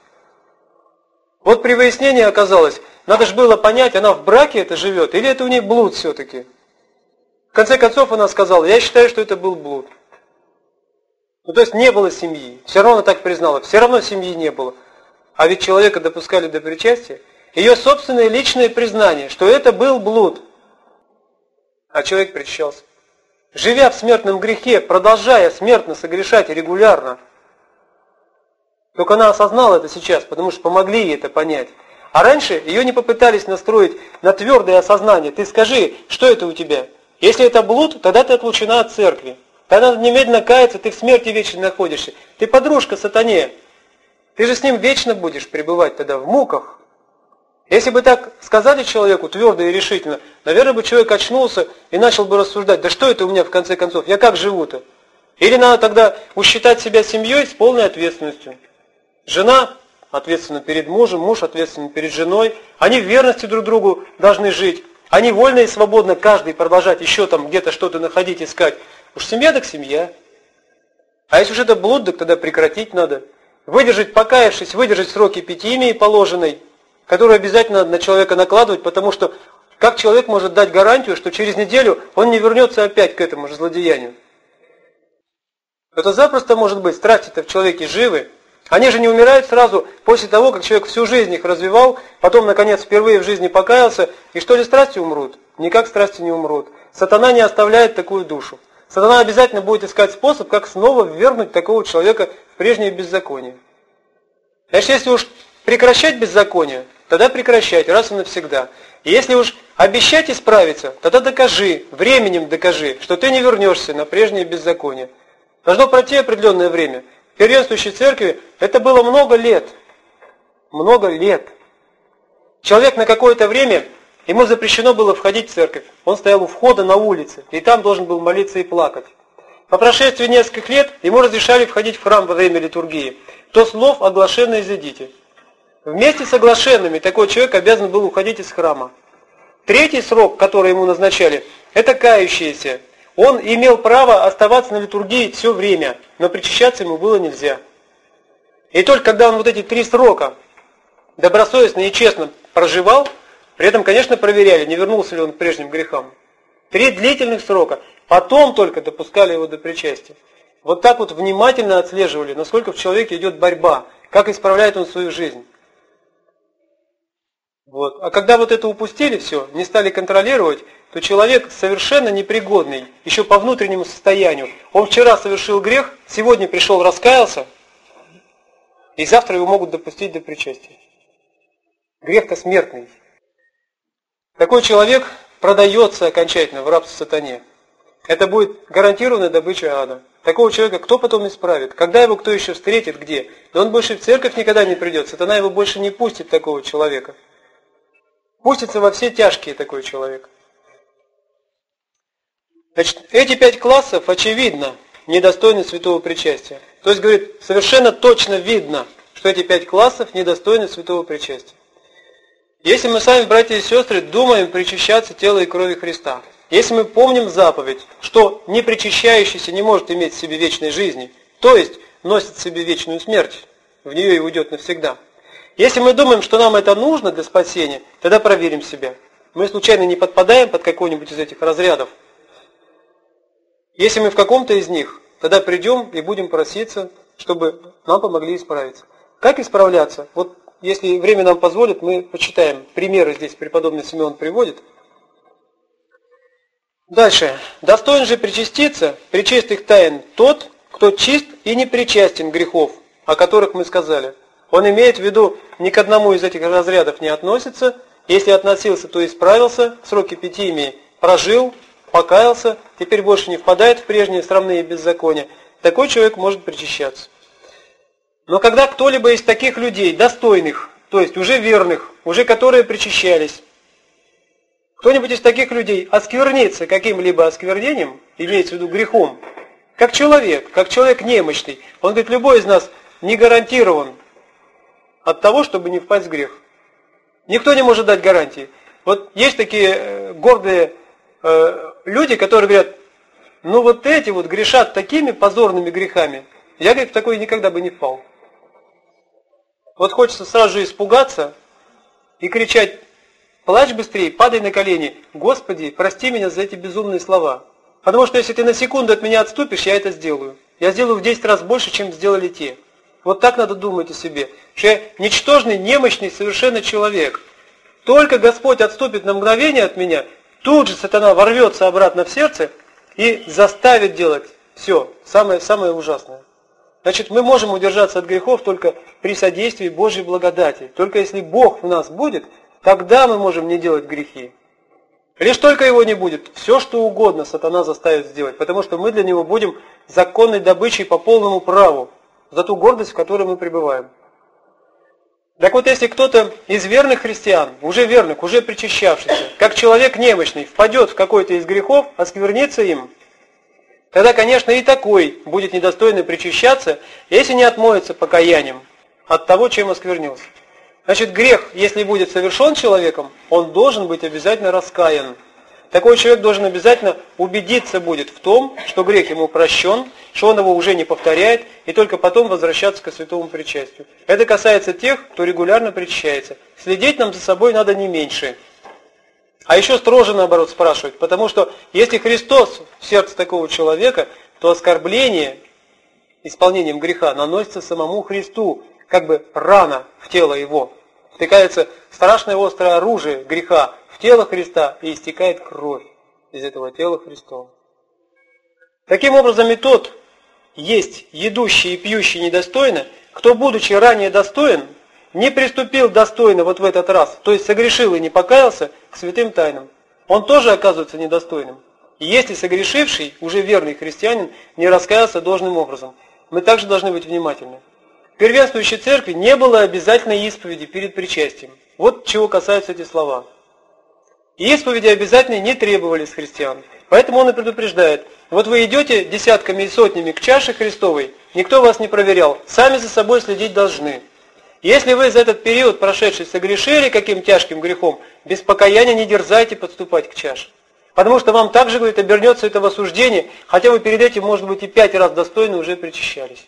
Вот при выяснении оказалось, надо же было понять, она в браке это живет, или это у нее блуд все-таки. В конце концов она сказала, я считаю, что это был блуд. Ну то есть не было семьи. Все равно она так признала, все равно семьи не было. А ведь человека допускали до причастия. Ее собственное личное признание, что это был блуд. А человек причащался. Живя в смертном грехе, продолжая смертно согрешать регулярно. Только она осознала это сейчас, потому что помогли ей это понять. А раньше ее не попытались настроить на твердое осознание. Ты скажи, что это у тебя? Если это блуд, тогда ты отлучена от церкви. Тогда надо немедленно каяться, ты в смерти вечно находишься. Ты подружка сатане. Ты же с ним вечно будешь пребывать тогда в муках. Если бы так сказали человеку твердо и решительно, наверное, бы человек очнулся и начал бы рассуждать, да что это у меня в конце концов, я как живу-то? Или надо тогда усчитать себя семьей с полной ответственностью. Жена ответственна перед мужем, муж ответственен перед женой, они в верности друг другу должны жить, они вольно и свободно каждый продолжать еще там где-то что-то находить, искать. Уж семья так семья. А если уж это блуд, так тогда прекратить надо. Выдержать, покаявшись, выдержать сроки эпитимии положенной, которую обязательно надо на человека накладывать, потому что как человек может дать гарантию, что через неделю он не вернется опять к этому же злодеянию? Это запросто может быть, страсти-то в человеке живы, Они же не умирают сразу после того, как человек всю жизнь их развивал, потом, наконец, впервые в жизни покаялся, и что ли страсти умрут? Никак страсти не умрут. Сатана не оставляет такую душу. Сатана обязательно будет искать способ, как снова ввергнуть такого человека в прежнее беззаконие. Значит, если уж прекращать беззаконие, тогда прекращать раз и навсегда. И если уж обещать исправиться, тогда докажи, временем докажи, что ты не вернешься на прежнее беззаконие. Должно пройти определенное время. В первенствующей церкви это было много лет. Много лет. Человек на какое-то время, ему запрещено было входить в церковь. Он стоял у входа на улице, и там должен был молиться и плакать. По прошествии нескольких лет ему разрешали входить в храм во время литургии. То слов оглашенно изыдите. Вместе с оглашенными такой человек обязан был уходить из храма. Третий срок, который ему назначали, это кающиеся. Он имел право оставаться на литургии все время, но причащаться ему было нельзя. И только когда он вот эти три срока добросовестно и честно проживал, при этом, конечно, проверяли, не вернулся ли он к прежним грехам. Три длительных срока, потом только допускали его до причастия. Вот так вот внимательно отслеживали, насколько в человеке идет борьба, как исправляет он свою жизнь. Вот. А когда вот это упустили все, не стали контролировать, то человек совершенно непригодный, еще по внутреннему состоянию. Он вчера совершил грех, сегодня пришел, раскаялся, и завтра его могут допустить до причастия. Грех-то смертный. Такой человек продается окончательно в рабство сатане. Это будет гарантированная добыча ада. Такого человека кто потом исправит? Когда его кто еще встретит, где? Да он больше в церковь никогда не придет. Сатана его больше не пустит, такого человека. Пустится во все тяжкие такой человек. Значит, эти пять классов, очевидно, недостойны святого причастия. То есть, говорит, совершенно точно видно, что эти пять классов недостойны святого причастия. Если мы сами, братья и сестры, думаем причащаться тела и крови Христа, если мы помним заповедь, что не причащающийся не может иметь в себе вечной жизни, то есть носит в себе вечную смерть, в нее и уйдет навсегда. Если мы думаем, что нам это нужно для спасения, тогда проверим себя. Мы случайно не подпадаем под какой-нибудь из этих разрядов. Если мы в каком-то из них, тогда придем и будем проситься, чтобы нам помогли исправиться. Как исправляться? Вот если время нам позволит, мы почитаем. Примеры здесь преподобный Симеон приводит. Дальше. Достоин же причаститься, причестных тайн тот, кто чист и не причастен грехов, о которых мы сказали. Он имеет в виду, ни к одному из этих разрядов не относится. Если относился, то исправился, сроки пятимии прожил, покаялся, теперь больше не впадает в прежние срамные беззакония. Такой человек может причащаться. Но когда кто-либо из таких людей, достойных, то есть уже верных, уже которые причащались, кто-нибудь из таких людей осквернится каким-либо осквернением, имеется в виду грехом, как человек, как человек немощный, он говорит, любой из нас не гарантирован от того, чтобы не впасть в грех. Никто не может дать гарантии. Вот есть такие гордые э, люди, которые говорят, ну вот эти вот грешат такими позорными грехами, я, говорит, в такой никогда бы не впал. Вот хочется сразу же испугаться и кричать, плачь быстрее, падай на колени, Господи, прости меня за эти безумные слова. Потому что если ты на секунду от меня отступишь, я это сделаю. Я сделаю в десять раз больше, чем сделали те. Вот так надо думать о себе. Что я ничтожный, немощный, совершенно человек. Только Господь отступит на мгновение от меня, тут же сатана ворвется обратно в сердце и заставит делать все, самое, самое ужасное. Значит, мы можем удержаться от грехов только при содействии Божьей благодати. Только если Бог в нас будет, тогда мы можем не делать грехи. Лишь только Его не будет, все что угодно сатана заставит сделать, потому что мы для Него будем законной добычей по полному праву, за ту гордость, в которой мы пребываем. Так вот, если кто-то из верных христиан, уже верных, уже причащавшихся, как человек немощный, впадет в какой-то из грехов, осквернится им, тогда, конечно, и такой будет недостойный причащаться, если не отмоется покаянием от того, чем осквернился. Значит, грех, если будет совершен человеком, он должен быть обязательно раскаян. Такой человек должен обязательно убедиться будет в том, что грех ему прощен, что он его уже не повторяет, и только потом возвращаться к святому причастию. Это касается тех, кто регулярно причащается. Следить нам за собой надо не меньше. А еще строже, наоборот, спрашивать, потому что если Христос в сердце такого человека, то оскорбление исполнением греха наносится самому Христу, как бы рана в тело Его. Втыкается страшное острое оружие греха в тело Христа и истекает кровь из этого тела Христова. Таким образом и тот есть едущий и пьющий недостойно, кто, будучи ранее достоин, не приступил достойно вот в этот раз, то есть согрешил и не покаялся к святым тайнам. Он тоже оказывается недостойным. И если согрешивший, уже верный христианин, не раскаялся должным образом, мы также должны быть внимательны. В первенствующей церкви не было обязательной исповеди перед причастием. Вот чего касаются эти слова. И исповеди обязательной не требовались с христиан. Поэтому он и предупреждает: вот вы идете десятками и сотнями к чаше Христовой, никто вас не проверял, сами за собой следить должны. Если вы за этот период прошедший согрешили каким тяжким грехом, без покаяния не дерзайте подступать к чаше. Потому что вам также, говорит, обернется это в осуждение, хотя вы перед этим, может быть, и пять раз достойно уже причащались.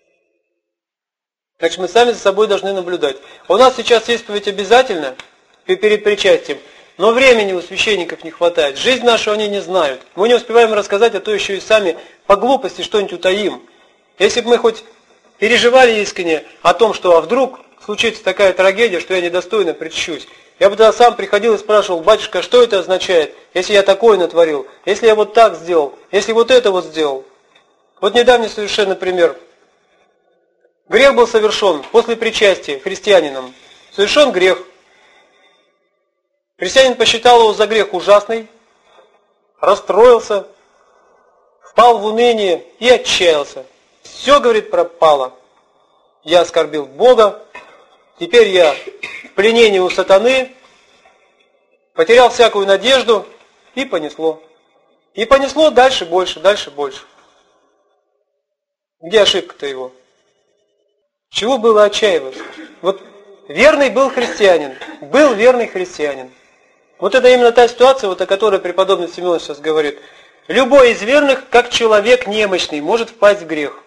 Так что мы сами за собой должны наблюдать. У нас сейчас исповедь обязательно перед причастием, но времени у священников не хватает. Жизнь нашу они не знают. Мы не успеваем рассказать, а то еще и сами по глупости что-нибудь утаим. Если бы мы хоть переживали искренне о том, что а вдруг случится такая трагедия, что я недостойно причащусь, я бы тогда сам приходил и спрашивал: батюшка, что это означает, если я такое натворил, если я вот так сделал, если вот это вот сделал. Вот недавний совершенно пример. Грех был совершен после причастия христианином. Совершен грех. Христианин посчитал его за грех ужасный, расстроился, впал в уныние и отчаялся. Все, говорит, пропало. Я оскорбил Бога, теперь я в пленении у сатаны, потерял всякую надежду, и понесло. И понесло дальше больше, дальше больше. Где ошибка-то его? Чего было отчаиваться? Вот верный был христианин, был верный христианин. Вот это именно та ситуация, вот о которой преподобный Симеон сейчас говорит. Любой из верных, как человек немощный, может впасть в грех.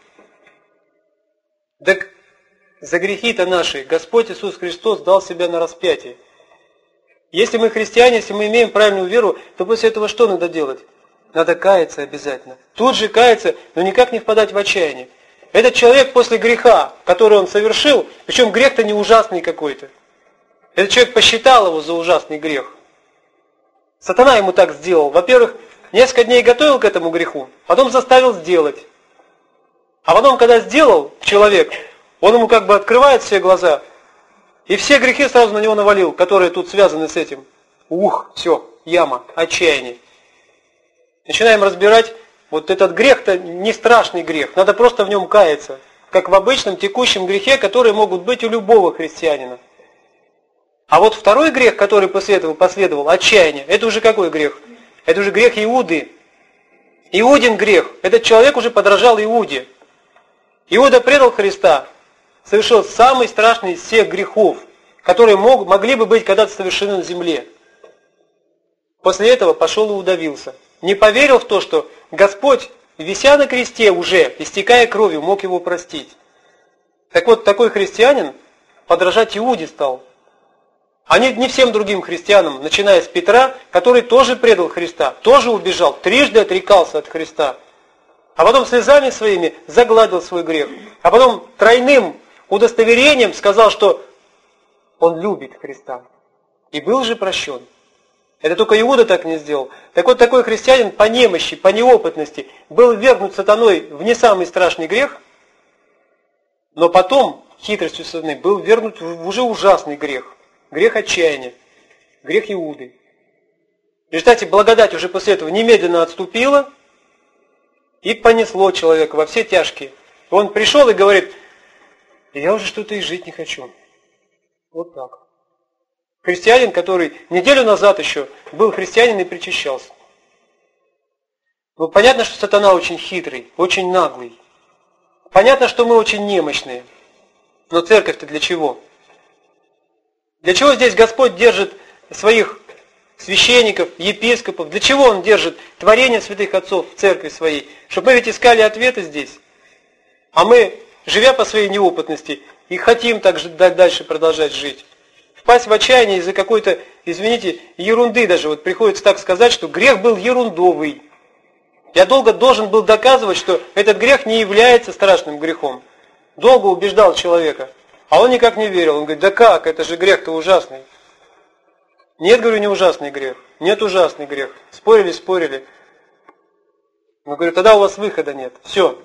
Так за грехи-то наши Господь Иисус Христос дал себя на распятие. Если мы христиане, если мы имеем правильную веру, то после этого что надо делать? Надо каяться обязательно. Тут же каяться, но никак не впадать в отчаяние. Этот человек после греха, который он совершил, причем грех-то не ужасный какой-то. Этот человек посчитал его за ужасный грех. Сатана ему так сделал. Во-первых, несколько дней готовил к этому греху, потом заставил сделать. А потом, когда сделал человек, он ему как бы открывает все глаза, и все грехи сразу на него навалил, которые тут связаны с этим. Ух, все, яма, отчаяние. Начинаем разбирать, вот этот грех-то не страшный грех, надо просто в нем каяться, как в обычном текущем грехе, которые могут быть у любого христианина. А вот второй грех, который после этого последовал, отчаяние, это уже какой грех? Это уже грех Иуды. Иудин грех. Этот человек уже подражал Иуде. Иуда предал Христа, совершил самый страшный из всех грехов, которые мог, могли бы быть когда-то совершены на земле. После этого пошел и удавился. Не поверил в то, что Господь, вися на кресте уже, истекая кровью, мог его простить. Так вот, такой христианин подражать Иуде стал. А не, не всем другим христианам, начиная с Петра, который тоже предал Христа, тоже убежал, трижды отрекался от Христа. А потом слезами своими загладил свой грех. А потом тройным удостоверением сказал, что он любит Христа. И был же прощен. Это только Иуда так не сделал. Так вот, такой христианин по немощи, по неопытности был ввергнут сатаной в не самый страшный грех, но потом хитростью сатаны был ввергнут в уже ужасный грех. Грех отчаяния, грех Иуды. В результате благодать уже после этого немедленно отступила и понесло человека во все тяжкие. Он пришел и говорит: я уже что-то и жить не хочу. Вот так. Христианин, который неделю назад еще был христианин и причащался. Ну, понятно, что сатана очень хитрый, очень наглый. Понятно, что мы очень немощные. Но церковь-то для чего? Для чего здесь Господь держит своих священников, епископов? Для чего Он держит творение святых отцов в церкви своей? Чтобы мы ведь искали ответы здесь. А мы, живя по своей неопытности, и хотим так дальше продолжать жить. Впасть в отчаяние из-за какой-то, извините, ерунды даже. Вот приходится так сказать, что грех был ерундовый. Я долго должен был доказывать, что этот грех не является страшным грехом. Долго убеждал человека, а он никак не верил. Он говорит, да как, это же грех-то ужасный. Нет, говорю, не ужасный грех. Нет, ужасный грех. Спорили, спорили. Но говорю, тогда у вас выхода нет. Все.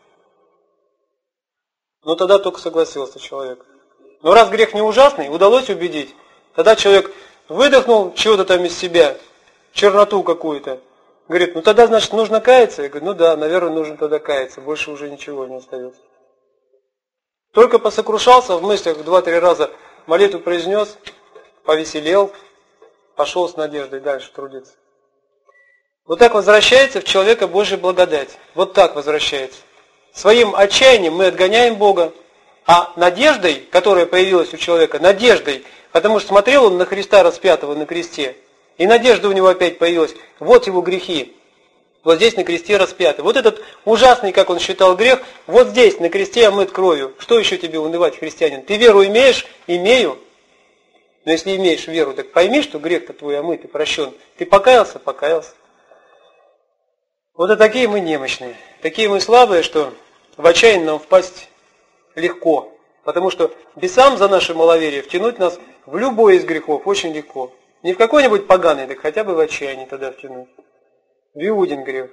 Ну тогда только согласился человек. Но раз грех не ужасный, удалось убедить. Тогда человек выдохнул чего-то там из себя, черноту какую-то. Говорит, ну тогда, значит, нужно каяться? Я говорю, ну да, наверное, нужно тогда каяться. Больше уже ничего не остается. Только посокрушался в мыслях, два-три раза молитву произнес, повеселел, пошел с надеждой дальше трудиться. Вот так возвращается в человека Божья благодать. Вот так возвращается. Своим отчаянием мы отгоняем Бога, а надеждой, которая появилась у человека, надеждой, потому что смотрел он на Христа распятого на кресте, и надежда у него опять появилась. Вот его грехи. Вот здесь на кресте распятый. Вот этот ужасный, как он считал, грех, вот здесь на кресте омыт кровью. Что еще тебе унывать, христианин? Ты веру имеешь? Имею. Но если имеешь веру, так пойми, что грех-то твой омыт и прощен. Ты покаялся? Покаялся. Вот и такие мы немощные. Такие мы слабые, что в отчаяние нам впасть легко. Потому что бесам за наше маловерие втянуть нас в любой из грехов очень легко. Не в какой-нибудь поганый, так хотя бы в отчаяние тогда втянуть. В Иудин грех.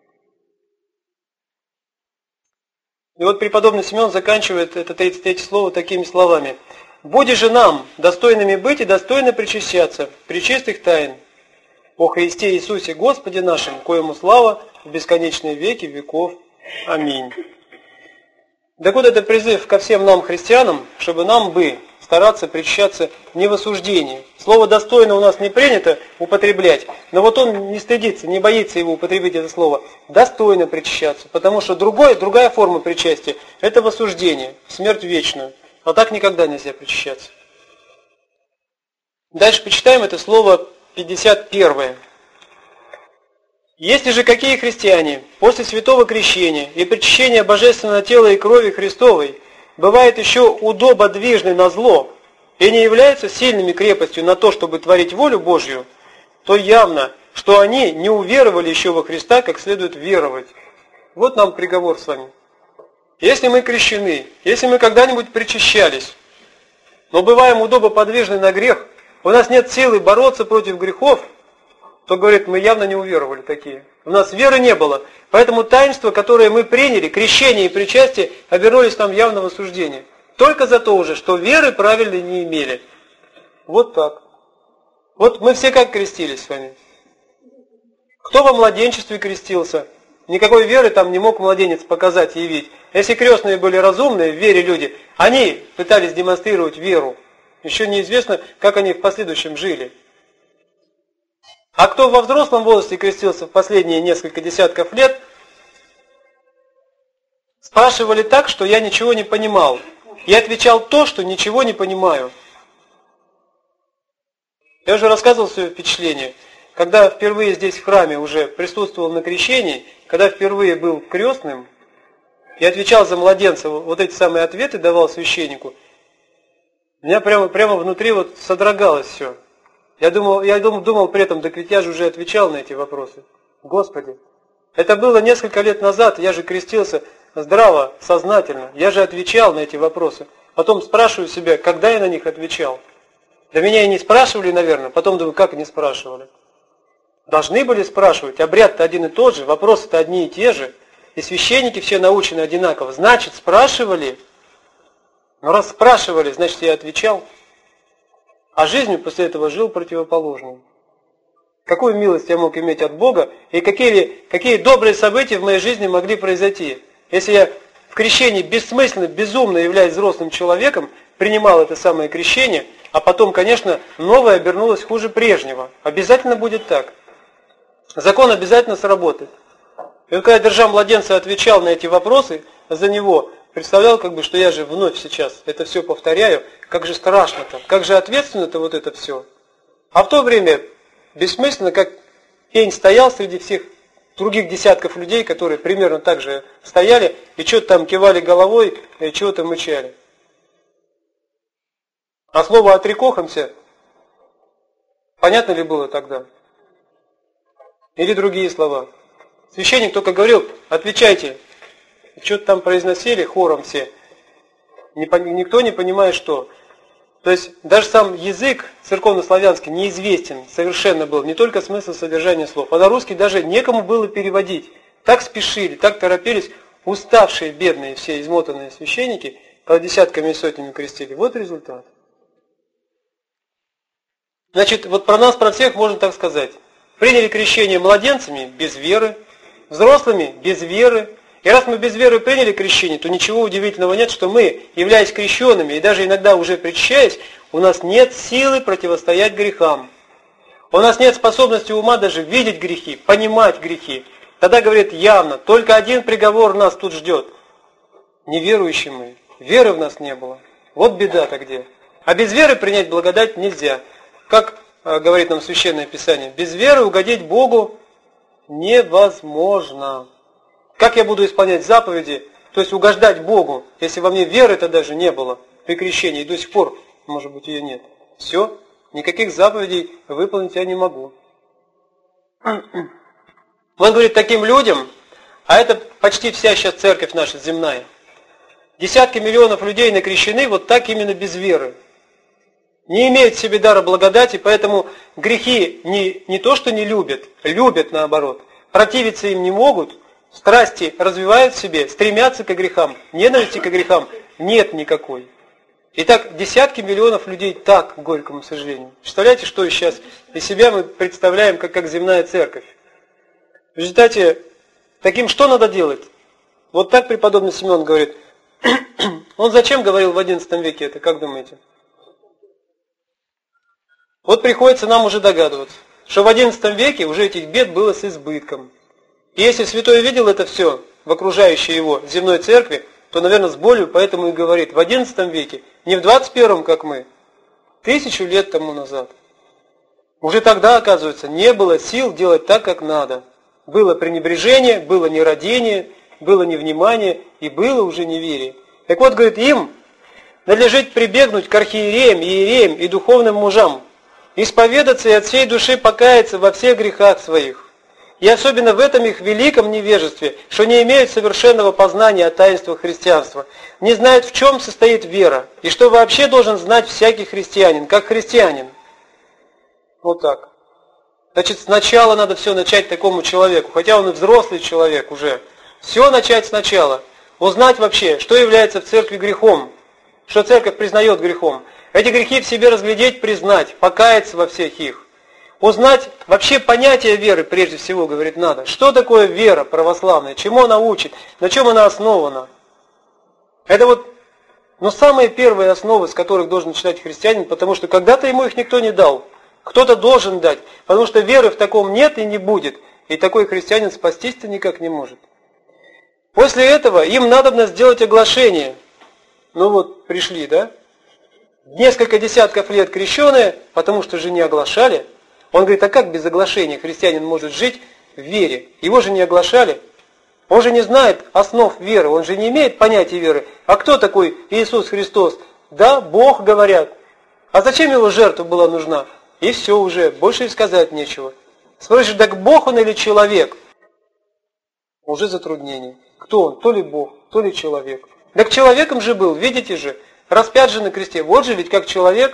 И вот преподобный Симеон заканчивает это тридцать третье слово такими словами. «Буди же нам достойными быть и достойно причащаться пречистых тайн о Христе Иисусе Господе нашим, коему слава в бесконечные веки веков. Аминь». Так вот, это призыв ко всем нам, христианам, чтобы нам бы стараться причащаться не в осуждении. Слово «достойно» у нас не принято употреблять, но вот он не стыдится, не боится его употребить это слово. Достойно причащаться, потому что другое, другая форма причастия – это в осуждении, в смерть вечную. А так никогда нельзя причащаться. Дальше почитаем это слово пятьдесят первое. «Если же какие христиане после святого крещения и причащения божественного тела и крови Христовой бывает еще удободвижны на зло и не являются сильными крепостью на то, чтобы творить волю Божью, то явно, что они не уверовали еще во Христа, как следует веровать». Вот нам приговор с вами. Если мы крещены, если мы когда-нибудь причащались, но бываем удобоподвижны на грех, у нас нет силы бороться против грехов, то, говорит, мы явно не уверовали такие. У нас веры не было. Поэтому таинства, которые мы приняли, крещение и причастие, обернулись нам явно в осуждение. Только за то уже, что веры правильной не имели. Вот так. Вот мы все как крестились с вами. Кто во младенчестве крестился? Никакой веры там не мог младенец показать и явить. Если крестные были разумные, в вере люди, они пытались демонстрировать веру. Еще неизвестно, как они в последующем жили. А кто во взрослом возрасте крестился в последние несколько десятков лет, спрашивали так, что я ничего не понимал. Я отвечал то, что ничего не понимаю. Я уже рассказывал свое впечатление. Когда впервые здесь в храме уже присутствовал на крещении, когда впервые был крестным, и отвечал за младенца, вот эти самые ответы давал священнику, у меня прямо, прямо внутри вот содрогалось все. Я думал, я думал, думал при этом, так ведь я же уже отвечал на эти вопросы. Господи, это было несколько лет назад, я же крестился здраво, сознательно, я же отвечал на эти вопросы. Потом спрашиваю себя, когда я на них отвечал. Да меня и не спрашивали, наверное, потом думаю, как не спрашивали. Должны были спрашивать, обряд-то один и тот же, вопросы-то одни и те же, и священники все научены одинаково. Значит, спрашивали. Но раз спрашивали, значит, я отвечал. А жизнью после этого жил противоположным. Какую милость я мог иметь от Бога, и какие, какие добрые события в моей жизни могли произойти. Если я в крещении бессмысленно, безумно являясь взрослым человеком, принимал это самое крещение, а потом, конечно, новое обернулось хуже прежнего. Обязательно будет так. Закон обязательно сработает. И вот когда я, держа младенца, отвечал на эти вопросы за него, представлял, как бы, что я же вновь сейчас это все повторяю, как же страшно-то, как же ответственно-то вот это все. А в то время бессмысленно, как пень стоял среди всех других десятков людей, которые примерно так же стояли, и что-то там кивали головой, и чего-то мычали. А слово «отрекохомся» понятно ли было тогда? Или другие слова? Священник только говорил, отвечайте. Что-то там произносили хором все. Никто не понимает, что. То есть даже сам язык церковнославянский неизвестен совершенно был. Не только смысл содержания слов. А на русский даже некому было переводить. Так спешили, так торопились. Уставшие, бедные, все измотанные священники, когда десятками и сотнями крестили. Вот результат. Значит, вот про нас, про всех можно так сказать. Приняли крещение младенцами без веры, взрослыми без веры. И раз мы без веры приняли крещение, то ничего удивительного нет, что мы, являясь крещенными и даже иногда уже причащаясь, у нас нет силы противостоять грехам. У нас нет способности ума даже видеть грехи, понимать грехи. Тогда, говорит, явно, только один приговор нас тут ждет. Неверующие мы, веры в нас не было. Вот беда-то где. А без веры принять благодать нельзя. Как э, говорит нам Священное Писание, без веры угодить Богу невозможно. Как я буду исполнять заповеди, то есть угождать Богу, если во мне веры-то даже не было при крещении, и до сих пор, может быть, ее нет. Все, никаких заповедей выполнить я не могу. Он говорит таким людям, а это почти вся сейчас церковь наша земная, десятки миллионов людей накрещены вот так именно без веры. Не имеют в себе дара благодати, поэтому грехи не, не то что не любят, любят наоборот. Противиться им не могут, страсти развивают в себе, стремятся к грехам, ненависти к грехам нет никакой. Итак, десятки миллионов людей так, к горькому сожалению. Представляете, что сейчас из себя мы представляем, как, как земная церковь. В результате, таким что надо делать? Вот так преподобный Симеон говорит. Он зачем говорил в одиннадцатом веке это, как думаете? Вот приходится нам уже догадываться, что в одиннадцатом веке уже этих бед было с избытком. И если святой видел это все в окружающей его земной церкви, то, наверное, с болью поэтому и говорит, в одиннадцатом веке, не в двадцать первом, как мы, тысячу лет тому назад. Уже тогда, оказывается, не было сил делать так, как надо. Было пренебрежение, было нерадение, было невнимание и было уже неверие. Так вот, говорит, им надлежит прибегнуть к архиереям, иереям и духовным мужам, исповедаться и от всей души покаяться во всех грехах своих. И особенно в этом их великом невежестве, что не имеют совершенного познания о таинствах христианства, не знают, в чем состоит вера, и что вообще должен знать всякий христианин, как христианин. Вот так. Значит, сначала надо все начать такому человеку, хотя он и взрослый человек уже. Все начать сначала. Узнать вообще, что является в церкви грехом, что церковь признает грехом. Эти грехи в себе разглядеть, признать, покаяться во всех их. Узнать вообще понятие веры, прежде всего, говорит, надо. Что такое вера православная, чему она учит, на чем она основана. Это вот ну, самые первые основы, с которых должен начинать христианин, потому что когда-то ему их никто не дал. Кто-то должен дать, потому что веры в таком нет и не будет. И такой христианин спастись-то никак не может. После этого им надобно сделать оглашение. Ну вот, пришли, да? Несколько десятков лет крещеные, потому что же не оглашали. Он говорит, а как без оглашения христианин может жить в вере? Его же не оглашали. Он же не знает основ веры, он же не имеет понятия веры. А кто такой Иисус Христос? Да, Бог, говорят. А зачем его жертва была нужна? И все уже, больше и сказать нечего. Спрашиваешь, так Бог он или человек? Уже затруднение. Кто он? То ли Бог, то ли человек. Так человеком же был, видите же, распят же на кресте. Вот же ведь как человек.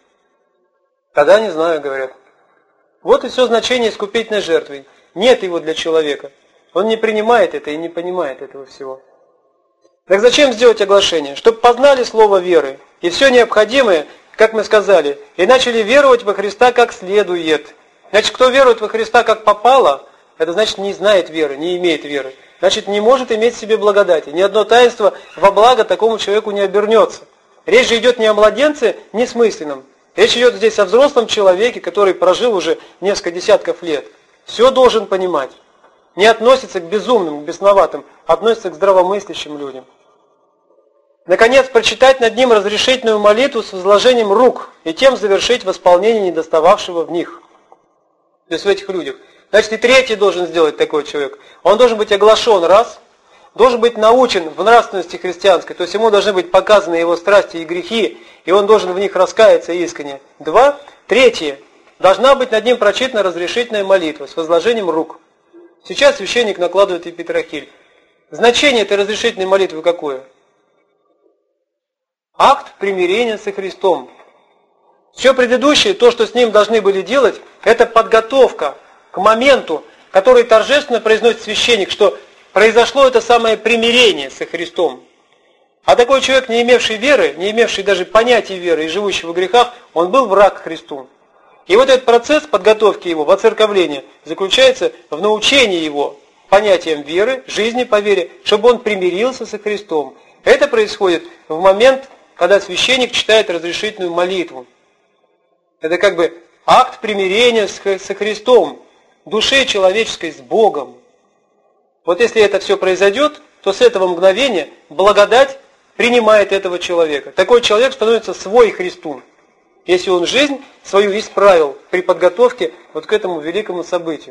Тогда не знаю, говорят. Вот и все значение искупительной жертвы. Нет его для человека. Он не принимает это и не понимает этого всего. Так зачем сделать оглашение? Чтобы познали слово веры и все необходимое, как мы сказали, и начали веровать во Христа как следует. Значит, кто верует во Христа как попало, это значит не знает веры, не имеет веры. Значит, не может иметь в себе благодати. Ни одно таинство во благо такому человеку не обернется. Речь же идет не о младенце несмысленном. Речь идет здесь о взрослом человеке, который прожил уже несколько десятков лет. Все должен понимать. Не относится к безумным, к бесноватым, относится к здравомыслящим людям. Наконец, прочитать над ним разрешительную молитву с возложением рук и тем завершить восполнение недостававшего в них. То есть в этих людях. Значит, и третий должен сделать такой человек. Он должен быть оглашен, раз. Должен быть научен в нравственности христианской. То есть ему должны быть показаны его страсти и грехи, и он должен в них раскаяться искренне. Два. Третье. Должна быть над ним прочитана разрешительная молитва с возложением рук. Сейчас священник накладывает епитрахиль. Значение этой разрешительной молитвы какое? Акт примирения со Христом. Все предыдущее, то, что с ним должны были делать, это подготовка к моменту, который торжественно произносит священник, что произошло это самое примирение со Христом. А такой человек, не имевший веры, не имевший даже понятия веры и живущий во грехах, он был враг Христу. И вот этот процесс подготовки его, воцерковления, заключается в научении его понятиям веры, жизни по вере, чтобы он примирился со Христом. Это происходит в момент, когда священник читает разрешительную молитву. Это как бы акт примирения со Христом, души человеческой с Богом. Вот если это все произойдет, то с этого мгновения благодать принимает этого человека. Такой человек становится свой Христу, если он жизнь свою исправил при подготовке вот к этому великому событию.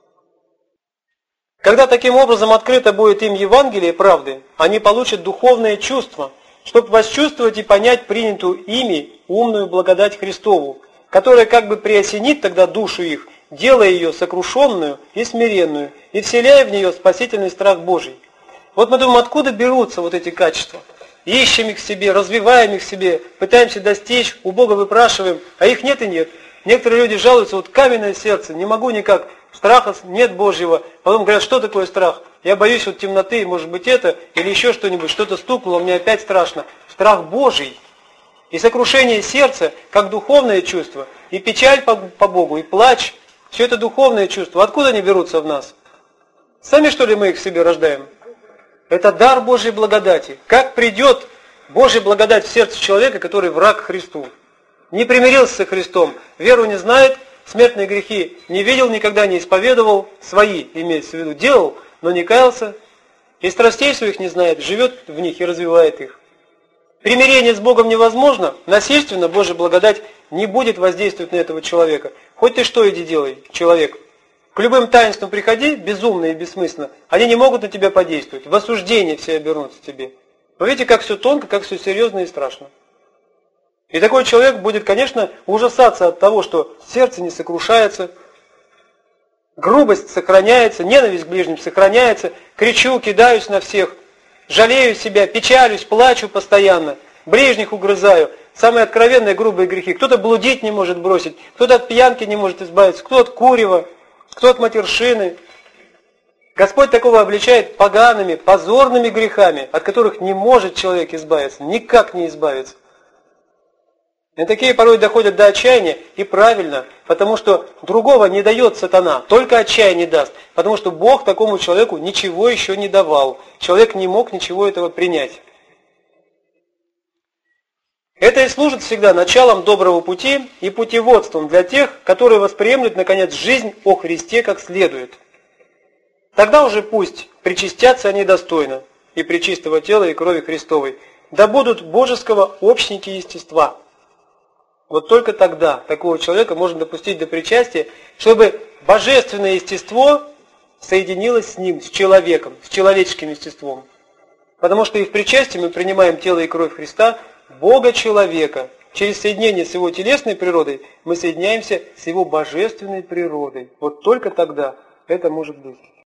Когда таким образом открыто будет им Евангелие правды, они получат духовное чувство, чтобы восчувствовать и понять принятую ими умную благодать Христову, которая как бы приосенит тогда душу их, делая ее сокрушенную и смиренную, и вселяя в нее спасительный страх Божий. Вот мы думаем, откуда берутся вот эти качества? Ищем их в себе, развиваем их в себе, пытаемся достичь, у Бога выпрашиваем, а их нет и нет. Некоторые люди жалуются, вот каменное сердце, не могу никак, страха нет Божьего. Потом говорят, что такое страх? Я боюсь вот темноты, может быть это, или еще что-нибудь, что-то стукнуло, мне опять страшно. Страх Божий. И сокрушение сердца, как духовное чувство, и печаль по, по Богу, и плач, все это духовные чувства. Откуда они берутся в нас? Сами, что ли, мы их в себе рождаем? Это дар Божьей благодати. Как придет Божья благодать в сердце человека, который враг Христу? Не примирился со Христом, веру не знает, смертные грехи не видел, никогда не исповедовал, свои, имеется в виду, делал, но не каялся, и страстей своих не знает, живет в них и развивает их. Примирение с Богом невозможно, насильственно Божья благодать не будет воздействовать на этого человека. Хоть ты что иди делай, человек. К любым таинствам приходи, безумно и бессмысленно, они не могут на тебя подействовать. В осуждение все обернутся тебе. Вы видите, как все тонко, как все серьезно и страшно. И такой человек будет, конечно, ужасаться от того, что сердце не сокрушается, грубость сохраняется, ненависть к ближним сохраняется, кричу, кидаюсь на всех, жалею себя, печалюсь, плачу постоянно, ближних угрызаю. Самые откровенные грубые грехи. Кто-то блудить не может бросить, кто-то от пьянки не может избавиться, кто от курева, кто от матершины. Господь такого обличает погаными, позорными грехами, от которых не может человек избавиться, никак не избавиться. И такие порой доходят до отчаяния, и правильно, потому что другого не дает сатана, только отчаяние даст, потому что Бог такому человеку ничего еще не давал, человек не мог ничего этого принять. Это и служит всегда началом доброго пути и путеводством для тех, которые восприемлют, наконец, жизнь о Христе как следует. Тогда уже пусть причастятся они достойно и пречистого тела и крови Христовой, да будут божеского общники естества. Вот только тогда такого человека можно допустить до причастия, чтобы божественное естество соединилось с ним, с человеком, с человеческим естеством. Потому что и в причастии мы принимаем тело и кровь Христа, Бога-человека. Через соединение с его телесной природой мы соединяемся с его божественной природой. Вот только тогда это может быть.